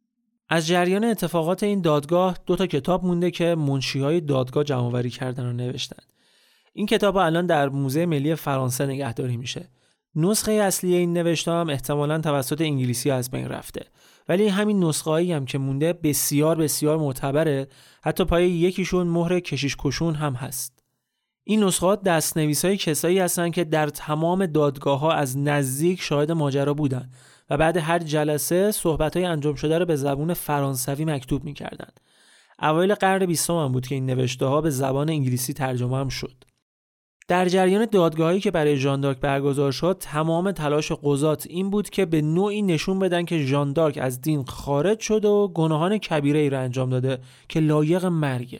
از جریان اتفاقات این دادگاه 2 کتاب مونده که منشی‌های دادگاه جمع‌آوری کردن و نوشتن. این کتاب الان در موزه ملی فرانسه نگهداری میشه. نسخه اصلی این نوشته هم احتمالاً توسط انگلیسی از بین رفته، ولی همین نسخه‌ای هم که مونده بسیار بسیار معتبره. حتی پای یکیشون مهر کشیش کشون هم هست. این نسخات دست‌نویس‌های کسایی هستن که در تمام دادگاه‌ها از نزدیک شاهد ماجرا بودن و بعد هر جلسه صحبت‌های انجام شده رو به زبان فرانسوی مکتوب می‌کردن. اوایل قرن 20 هم بود که این نوشته‌ها به زبان انگلیسی ترجمه هم شد. در جریان دادگاهی که برای ژان دارک برگزار شد، تمام تلاش قضات این بود که به نوعی نشون بدن که ژان دارک از دین خارج شده و گناهان کبیره‌ای را انجام داده که لایق مرگه.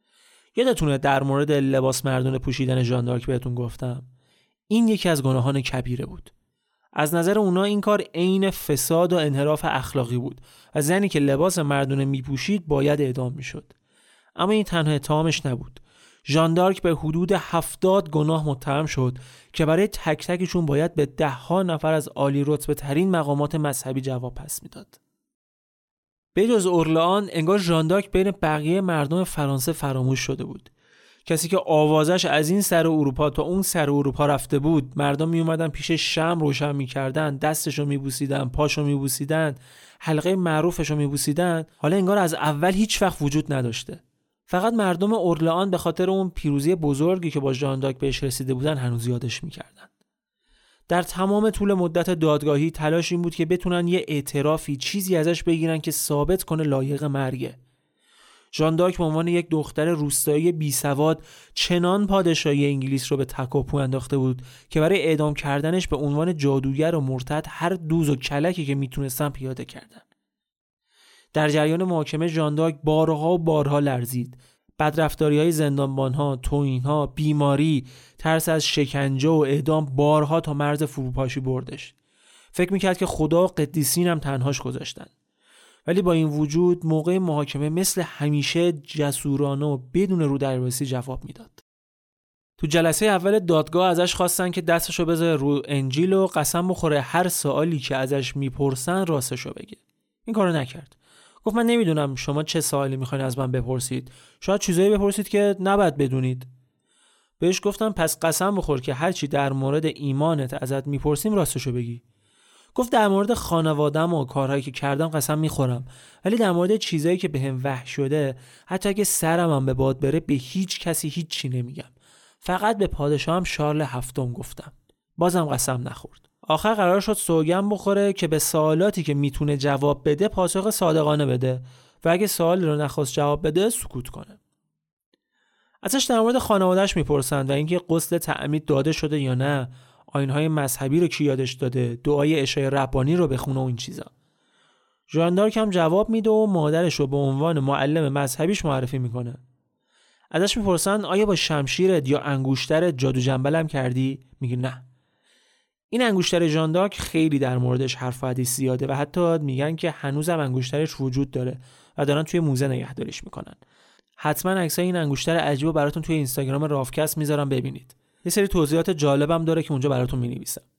یادتونه در مورد لباس مردونه پوشیدن ژان دارک بهتون گفتم؟ این یکی از گناهان کبیره بود. از نظر اونا این کار عین فساد و انحراف اخلاقی بود و زنی که لباس مردونه میپوشید باید اعدام میشد. اما این تنها اتهامش نبود. ژان دارک به حدود 70 گناه متهم شد که برای تک تکشون باید به 10 نفر از عالی رتبه ترین مقامات مذهبی جواب پس میداد. به جز اورلئان انگار ژان دارک بین بقیه مردم فرانسه فراموش شده بود. کسی که آوازش از این سر اروپا تا اون سر اروپا رفته بود، مردم می اومدن پیش شمع روشن می‌کردن، دستشو می‌بوسیدن، پاشو می‌بوسیدن، حلقه معروفشو می‌بوسیدن، حالا انگار از اول هیچ وقت وجود نداشته. فقط مردم اورلئان به خاطر اون پیروزی بزرگی که با ژان دارک بهش رسیده بودن هنوز یادش می‌کردن. در تمام طول مدت دادگاهی تلاش این بود که بتونن یه اعترافی، چیزی ازش بگیرن که ثابت کنه لایق مرگه. ژان دارک به عنوان یک دختر روستایی بیسواد چنان پادشاهی انگلیس رو به تکاپو انداخته بود که برای اعدام کردنش به عنوان جادوگر و مرتد هر دوز و کلکی که میتونستن پیاده کردن. در جریان محاکمه ژان دارک بارها و بارها لرزید. بدرفتاری‌های زندانبان‌ها، توهین‌ها، بیماری، ترس از شکنجه و اعدام بارها تا مرز فروپاشی بردش. فکر می‌کرد که خدا و قدیسین هم تنهاش گذاشتن. ولی با این وجود موقع محاکمه مثل همیشه جسورانه و بدون رودربایستی جواب میداد. تو جلسه اول دادگاه ازش خواستن که دستشو بذاره رو انجیل و قسم بخوره هر سوالی که ازش میپرسن راستشو بگه. این کارو نکرد. گفت من نمیدونم شما چه سوالی میخواین از من بپرسید. شاید چیزایی بپرسید که نباید بدونید. بهش گفتم پس قسم بخور که هر چی در مورد ایمانت ازت میپرسیم راستشو بگی. گفت در مورد خانواده‌ام و کارهایی که کردم قسم میخورم، ولی در مورد چیزایی که بهم وحی شده حتی اگه سرم هم به باد بره به هیچ کسی هیچ چی نمیگم. فقط به پادشاهم شارل هفتم گفتم. بازم قسم نخورد. آخر قرار شد سوگند بخوره که به سوالاتی که میتونه جواب بده پاسخ صادقانه بده و اگه سوالی رو نخواست جواب بده سکوت کنه. ازش در مورد خانواده‌اش میپرسند و اینکه غسل تعمید داده شده یا نه، آیین‌های مذهبی رو کی یادش داده، دعای عشای ربانی رو بخونه و این چیزا. ژان دارک هم جواب میده و مادرش رو به عنوان معلم مذهبیش معرفی میکنه. ازش میپرسن آیا با شمشیرت یا انگشترت جادو جنبلم کردی؟ میگه نه. این انگشتر ژان دارک خیلی در موردش حرف و حدیث زیاده و حتی میگن که هنوزم انگشترش وجود داره و دارن توی موزه نگهداریش میکنن. حتما عکسای این انگشتر عجیبو براتون توی اینستاگرام رافکست میذارم ببینید. یه سری توضیحات جالبم داره که اونجا براتون مینویسم.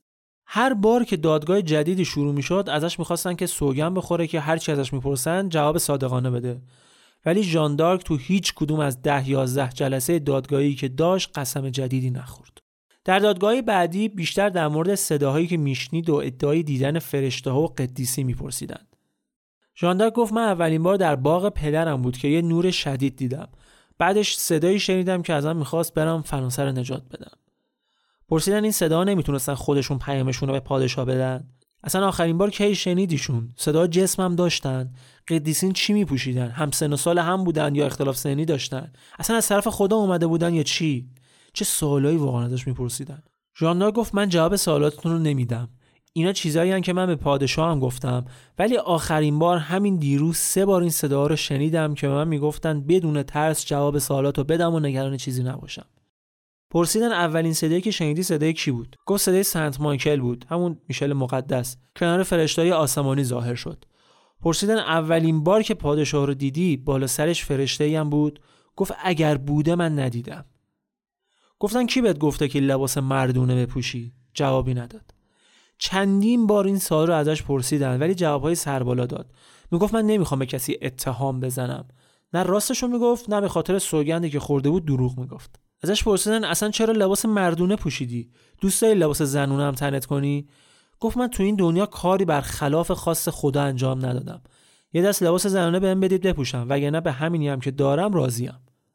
هر بار که دادگاه جدیدی شروع میشد ازش میخواستن که سوگند بخوره که هر چی ازش میپرسن جواب صادقانه بده. ولی ژان دارک تو هیچ کدوم از 10-11 جلسه دادگاهی که داشت قسم جدیدی نخورد. در دادگاه بعدی بیشتر در مورد صداهایی که میشنید و ادعای دیدن فرشته‌ها و قدیسی میپرسیدن. ژان دارک گفت من اولین بار در باغ پدرم بود که یه نور شدید دیدم. بعدش صدایی شنیدم که ازم میخواست برم فرانسه رو نجات بدم. پرسیدن این صدا نمیتونستن خودشون پیامشون رو به پادشاه بدن؟ اصلا آخرین بار کی شنیدیشون؟ صدا جسمم داشتن؟ قدیسین چی میپوشیدن؟ هم سن و سال هم بودن یا اختلاف سنی داشتن؟ اصلا از طرف خدا اومده بودن یا چی؟ چه سوالایی واقعا ازش میپرسیدن؟ ژان دارک گفت من جواب سوالاتتون رو نمیدم. اینا چیزایی هستن که من به پادشاهم گفتم، ولی آخرین بار همین دیروز 3 بار این صدا رو شنیدم که به من میگفتن بدون ترس جواب سوالاتو بدم و نگران چیزی نباشم. پرسیدن اولین صدایی که شنیدی صدای کی بود؟ گفت صدای سنت مایکل بود، همون میشل مقدس، کنار فرشته‌های آسمانی ظاهر شد. پرسیدن اولین بار که پادشاه رو دیدی بالا سرش فرشته‌ای هم بود؟ گفت اگر بوده من ندیدم. گفتن کی بهت گفته که لباس مردونه بپوشی؟ جوابی نداد. چندین بار این سوال رو ازش پرسیدن ولی جوابهای سربالا داد. میگفت من نمیخوام به کسی اتهام بزنم. نه راستشو میگفت نه به خاطر سوگندی که خورده بود دروغ میگفت. ازش پرسیدن اصلا چرا لباس مردونه پوشیدی؟ دوست داری لباس زنونه هم تنت کنی؟ گفت من تو این دنیا کاری برخلاف خواست خدا انجام ندادم. یه دست لباس زنونه بهم بدید بپوشم وگرنه به همینی هم که دارم راضیم.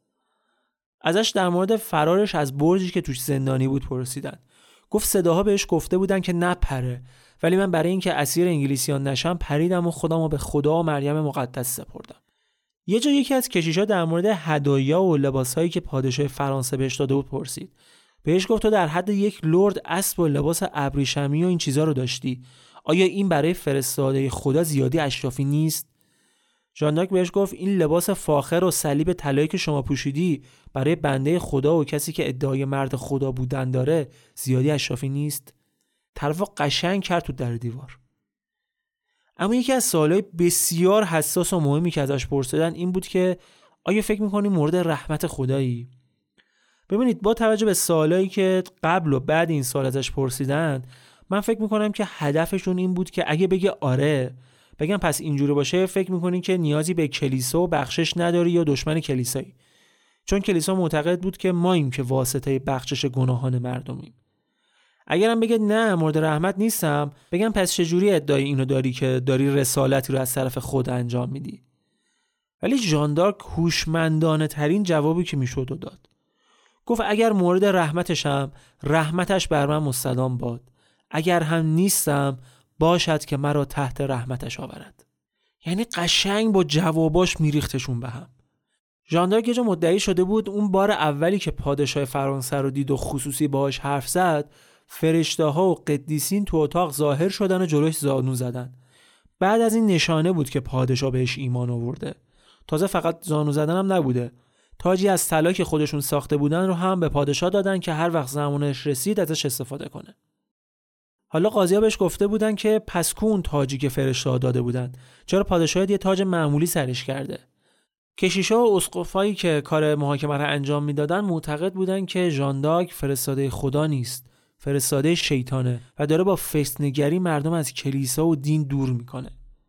ازش در مورد فرارش از برجی که توش زندانی بود پرسیدن. گفت صداها بهش گفته بودن که نپره، ولی من برای اینکه اسیر انگلیسیان نشم پریدم و خودمو به خدا و مریم مقدس سپردم. یه جا یکی از کشیشا در مورد هدایا و لباسایی که پادشاه فرانسه بهش داده بود پرسید. بهش گفت تو در حد یک لرد اسب و لباس ابریشمی و این چیزا رو داشتی. آیا این برای فرستاده خدا زیادی اشرافی نیست؟ ژان دارک بهش گفت این لباس فاخر و صلیب طلایی که شما پوشیدی برای بنده خدا و کسی که ادعای مرد خدا بودن داره زیادی اشرافی نیست؟ طرفو قشنگ کرد تو در دیوار. اما یکی از سوالای بسیار حساس و مهمی که ازش پرسیدن این بود که آیا فکر می‌کنی مورد رحمت خدایی؟ ببینید با توجه به سوالایی که قبل و بعد این سوال ازش پرسیدن من فکر می‌کنم که هدفشون این بود که اگه بگه آره بگم پس اینجوری باشه فکر می‌کنی که نیازی به کلیسا و بخشش نداری یا دشمن کلیسایی، چون کلیسا معتقد بود که ماییم که واسطه بخشش گناهان مردمیم. اگرم بگه نه مورد رحمت نیستم بگم پس چجوری ادعای اینو داری که داری رسالتی رو از طرف خود انجام میدی؟ ولی ژان دارک هوشمندانه ترین جوابی که میشد و داد. گفت اگر مورد رحمتشم رحمتش بر من مستدام باد، اگر هم نیستم باشد که مرا تحت رحمتش آورد. یعنی قشنگ با جواباش میریختشون به هم. ژان دارک یه جا مدعی شده بود اون بار اولی که پادشاه فرانسه رو دید و خصوصی باهاش حرف زد فرشته‌ها و قدیسین تو اتاق ظاهر شدن و جلوش زانو زدن. بعد از این نشانه بود که پادشاه بهش ایمان آورده. تازه فقط زانو زدن هم نبوده، تاجی از طلا که خودشون ساخته بودن رو هم به پادشاه دادن که هر وقت زمانش رسید ازش استفاده کنه. حالا قاضی‌ها بهش گفته بودن که پس کو اون تاجی که فرشته‌ها داده بودن؟ چرا پادشاه یه تاج معمولی سرش کرده؟ کشیشا و اسقفایی که کار محاکمه رو انجام میدادن معتقد بودن که ژان دارک فرستاده خدا نیست، فرستاده شیطانه و داره با فسنگری مردم از کلیسا و دین دور میکنه.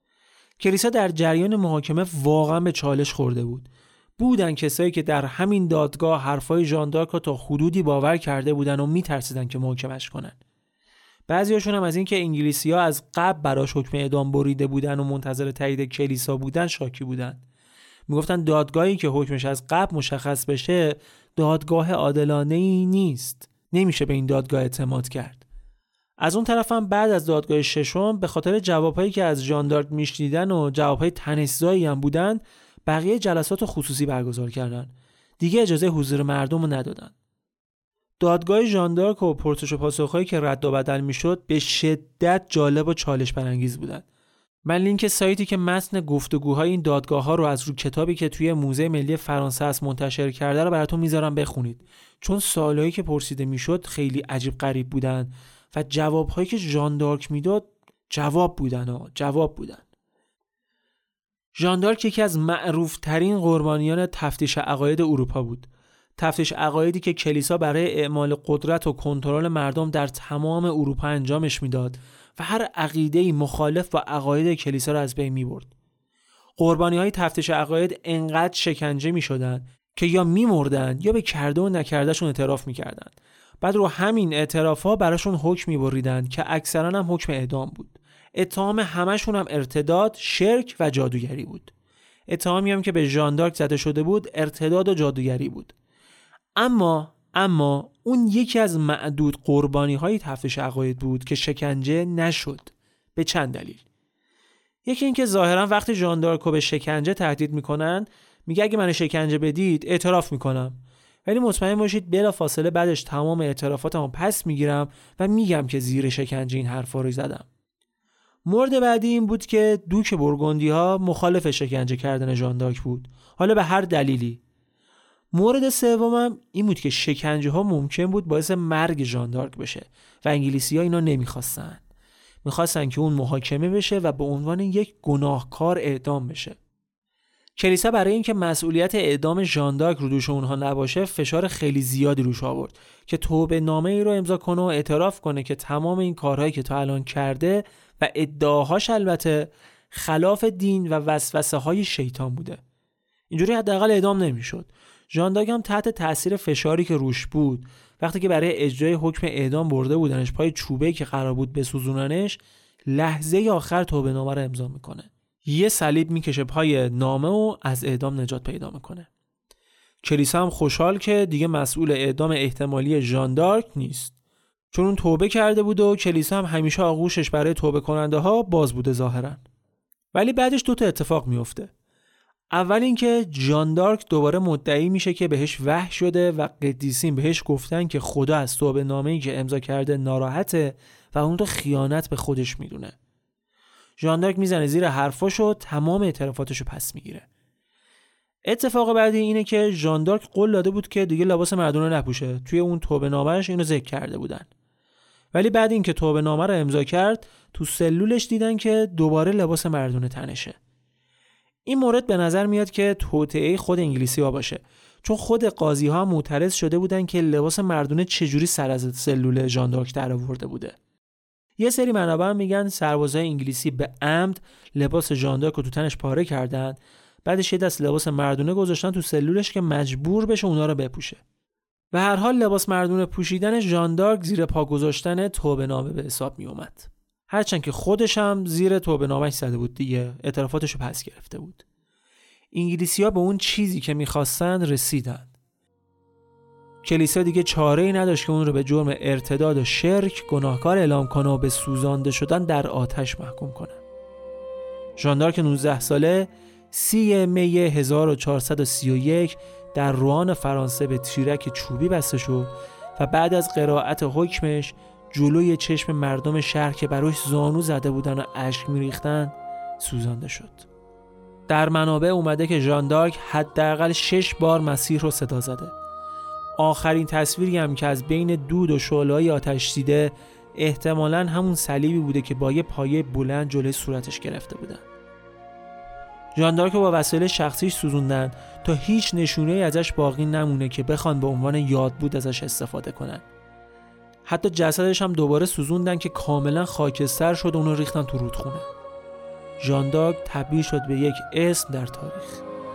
کلیسا در جریان محاکمه واقعا به چالش خورده بود. بودن کسایی که در همین دادگاه حرفای ژان دارک رو تا حدودی باور کرده بودن و میترسیدن که محاکمش کنن. بعضیاشون هم از این که انگلیسی‌ها از قبل براش حکم اعدام بریده بودن و منتظر تایید کلیسا بودن شاکی بودن. میگفتن دادگاهی که حکمش از قبل مشخص بشه دادگاه عادلانه‌ای نیست، نمیشه به این دادگاه اعتماد کرد. از اون طرف هم بعد از دادگاه ششم به خاطر جوابهایی که از ژان دارک میشنیدن و جوابهای تنش‌زایی هم بودن بقیه جلسات خصوصی برگزار کردن، دیگه اجازه حضور مردم رو ندادن. دادگاه ژان دارک و پرسش و پاسخ‌هایی که رد و بدل میشد به شدت جالب و چالش برانگیز بودن. من لینک سایتی که متن گفتگوهای این دادگاه‌ها رو از رو کتابی که توی موزه ملی فرانسه است منتشر کرده رو براتون میذارم بخونید، چون سوالایی که پرسیده میشد خیلی عجیب غریب بودن و جوابهایی که ژان دارک میداد جواب بودن. ژان دارک یکی از معروف ترین قربانیان تفتیش عقاید اروپا بود. تفتیش عقایدی که کلیسا برای اعمال قدرت و کنترل مردم در تمام اروپا انجامش میداد و هر عقیده‌ای مخالف با عقاید کلیسا را از بین می‌برد. قربانی‌های تفتیش عقاید انقدر شکنجه می‌شدند که یا می‌مردن یا به کرده و نکردهشون اعتراف می‌کردن. بعد رو همین اعتراف‌ها براشون حکم می‌بریدن که اکثراً هم حکم اعدام بود. اتهام همشون هم ارتداد، شرک و جادوگری بود. اتهامی هم که به ژان دارک زده شده بود ارتداد و جادوگری بود. اما اون یکی از معدود قربانی‌های تفتیش عقاید بود که شکنجه نشد. به چند دلیل. یکی این که ظاهراً وقتی ژان دارک رو به شکنجه تهدید میکنن میگه اگه من شکنجه بدید اعتراف میکنم، ولی مطمئن باشید بلافاصله بعدش تمام اعترافاتمو پس میگیرم و میگم که زیر شکنجه این حرفا رو زدم. مورد بعدی این بود که دوک بورگوندی‌ها مخالف شکنجه کردن ژان دارک بود، حالا به هر دلیلی. مورد سومم این بود که شکنجه ها ممکن بود باعث مرگ ژان دارک بشه و انگلیسی‌ها اینا نمیخواستن. میخواستن که اون محاکمه بشه و به عنوان یک گناهکار اعدام بشه. کلیسا برای اینکه مسئولیت اعدام ژان دارک رو دوش اونها نباشه فشار خیلی زیادی روش آورد که توبه نامه ای رو امضا کنه و اعتراف کنه که تمام این کارهایی که تا الان کرده و ادعاهاش البته خلاف دین و وسوسه های شیطان بوده. اینجوری حداقل اعدام نمیشد. ژان دارک هم تحت تاثیر فشاری که روش بود، وقتی که برای اجرای حکم اعدام برده بودنش پای چوبه‌ای که قرار بود بسوزوننش، لحظه آخر توبه نامه رو امضا میکنه. یه صلیب میکشه پای نامه و از اعدام نجات پیدا میکنه. کلیسا هم خوشحال که دیگه مسئول اعدام احتمالی ژان دارک نیست، چون اون توبه کرده بود و کلیسا هم همیشه آغوشش برای توبه کننده ها باز بوده ظاهرا. ولی بعدش دو تا اتفاق میفته. اول اینکه ژان دارک دوباره مدعی میشه که بهش وحی شده و قدیسین بهش گفتن که خدا از توبه نامه‌ای که امضا کرده ناراحته و اون رو خیانت به خودش میدونه. ژان دارک میزنه زیر حرفاشو، تمام اعترافاتشو پس میگیره. اتفاق بعدی اینه که ژان دارک قول داده بود که دیگه لباس مردونه نپوشه. توی اون توبه نامه‌اش اینو ذکر کرده بودن. ولی بعد اینکه توبه نامه رو امضا کرد، تو سلولش دیدن که دوباره لباس مردونه تنشه. این مورد به نظر میاد که توطئه خود انگلیسی‌ها باشه، چون خود قاضی‌ها معترض شده بودن که لباس مردونه چجوری سر از سلول ژان دارک در آورده بوده. یه سری منابع میگن سربازای انگلیسی به عمد لباس ژان دارک رو تو تنش پاره کردن، بعدش یه دست لباس مردونه گذاشتن تو سلولش که مجبور بشه اونا رو بپوشه. به هر حال لباس مردونه پوشیدن ژان دارک زیر پا گذاشتن توبه نامه به حساب می اومد. هرچند که خودش هم زیر توبه نامه‌اش زده بود دیگه، اعترافاتشو پس گرفته بود. انگلیسی‌ها به اون چیزی که می‌خواستن رسیدن. کلیسا دیگه چاره‌ای نداشت که اون رو به جرم ارتداد و شرک گناهکار اعلام کنه و به سوزانده شدن در آتش محکوم کنه. ژان دارک 19 ساله 30 می 1431 در روان فرانسه به تیرک چوبی بسته شد و بعد از قرائت حکمش جلوی چشم مردم شهر که براش زانو زده بودن و اشک میریختن سوزانده شد. در منابع اومده که ژان دارک حداقل 6 بار مسیح رو صدا زده. آخرین تصویری هم که از بین دود و شعله‌های آتش دیده احتمالاً همون صلیبی بوده که با یه پایه بلند جلوی صورتش گرفته بودن. ژان دارک رو با وسایل شخصیش سوزوندن تا هیچ نشونه‌ای ازش باقی نمونه که بخوان به عنوان یادبود ازش استفاده کنن. حتی جسدش هم دوباره سوزوندن که کاملا خاکستر شد و اونو ریختن تو رودخونه. ژان دارک تبدیل شد به یک اسم در تاریخ.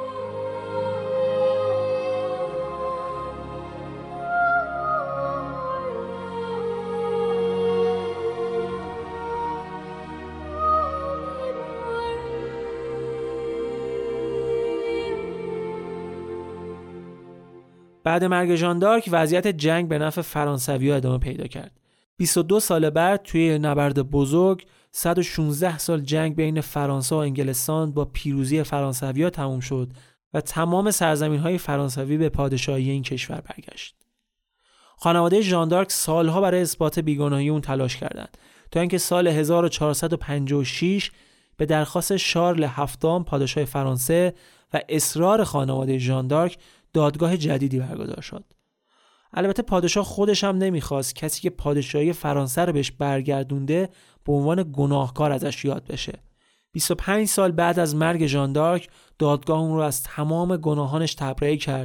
بعد مرگ ژان دارک وضعیت جنگ به نفع فرانسوی‌ها ادامه پیدا کرد. 22 سال بعد توی نبرد بزرگ 116 سال جنگ بین فرانسه و انگلستان با پیروزی فرانسوی‌ها تموم شد و تمام سرزمین‌های فرانسوی به پادشاهی این کشور برگشت. خانواده ژان دارک سالها برای اثبات بیگناهی اون تلاش کردند تا اینکه سال 1456 به درخواست شارل هفتم پادشاه فرانسه و اصرار خانواده ژان دارک دادگاه جدیدی برگزار شد. البته پادشاه خودش هم نمیخواست کسی که پادشاهی فرانسه رو بهش برگردونده به عنوان گناهکار ازش یاد بشه. 25 سال بعد از مرگ ژان دارک دادگاه اون رو از تمام گناهانش تبرئه کرد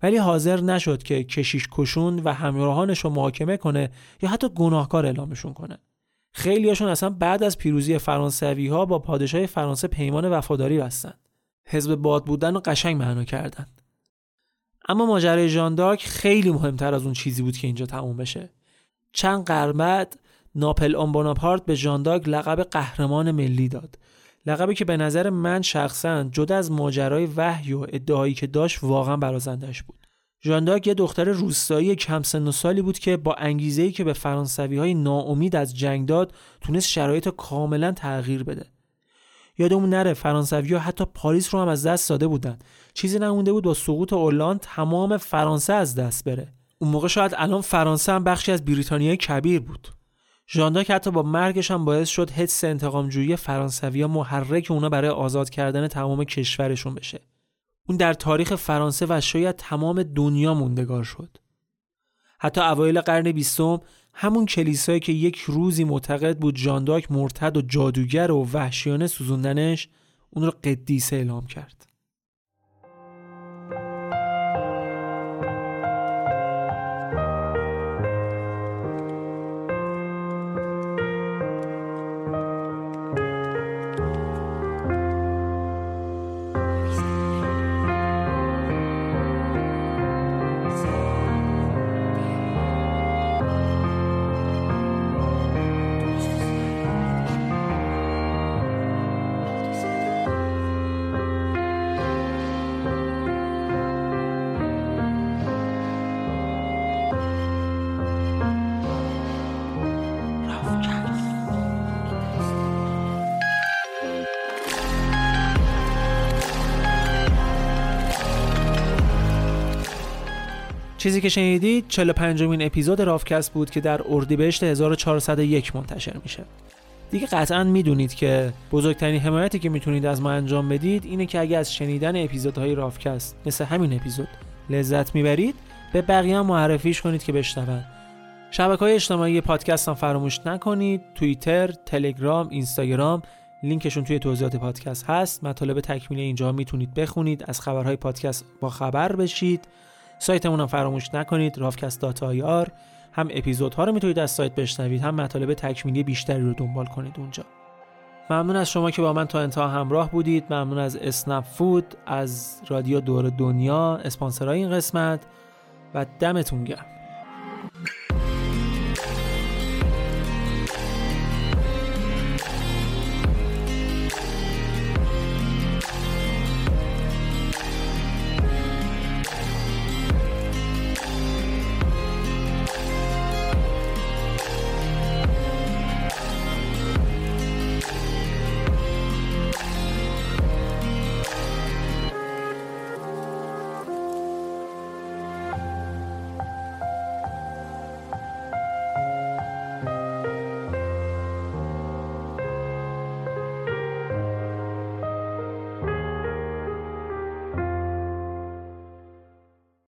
ولی حاضر نشد که کشیش کشون و همراهانش رو محاکمه کنه یا حتی گناهکار اعلامشون کنه. خیلیاشون اصلا بعد از پیروزی فرانسوی‌ها با پادشاه فرانسه پیمان وفاداری بستن. حزب باد بودن رو قشنگ معنا کردن. اما ماجرای ژان دارک خیلی مهمتر از اون چیزی بود که اینجا تموم بشه. چند قرن بعد ناپلئون بوناپارت به ژان دارک لقب قهرمان ملی داد. لقبی که به نظر من شخصا جدا از ماجرای وحی و ادعایی که داشت واقعا برازنده‌اش بود. ژان دارک یه دختر روستایی کم سن و سالی بود که با انگیزه‌ای که به فرانسوی‌های ناامید از جنگ داد تونست شرایط کاملا تغییر بده. یادمون نره فرانسوی‌ها حتی پاریس رو هم از دست داده بودن. چیزی نمونده بود با سقوط اولاند تمام فرانسه از دست بره. اون موقع شاید الان فرانسه هم بخشی از بریتانیای کبیر بود. ژان دارک حتی با مرگش هم باعث شد حس انتقام‌جویی فرانسوی‌ها محرک اونا برای آزاد کردن تمام کشورشون بشه. اون در تاریخ فرانسه و شاید تمام دنیا موندگار شد. حتی اوایل قرن 20 همون کلیسایی که یک روزی معتقد بود ژان دارک مرتد و جادوگر و وحشیانه سوزوندنش، اون رو قدیسه اعلام کرد. چیزی که شنیدید 45مین اپیزود رافکست بود که در اردیبهشت 1401 منتشر میشه. دیگه قطعاً میدونید که بزرگترین حمایتی که میتونید از ما انجام بدید اینه که اگه از شنیدن اپیزودهای رافکست مثل همین اپیزود لذت میبرید به بقیه هم معرفیش کنید که بشنون. شبکه‌های اجتماعی پادکست هم فراموش نکنید. توییتر، تلگرام، اینستاگرام، لینکشون توی توضیحات پادکست هست. مطالب تکمیلی اینجا میتونید بخونید، از خبرهای پادکست با خبر بشید. سایتمون هم فراموش نکنید rafcast.ir. هم اپیزودها رو میتونید از سایت بشنوید، هم مطالب تکمیلی بیشتری رو دنبال کنید اونجا. ممنون از شما که با من تا انتها همراه بودید. ممنون از اسنپ فود، از رادیو دور دنیا، اسپانسرای این قسمت، و دمتون گرم.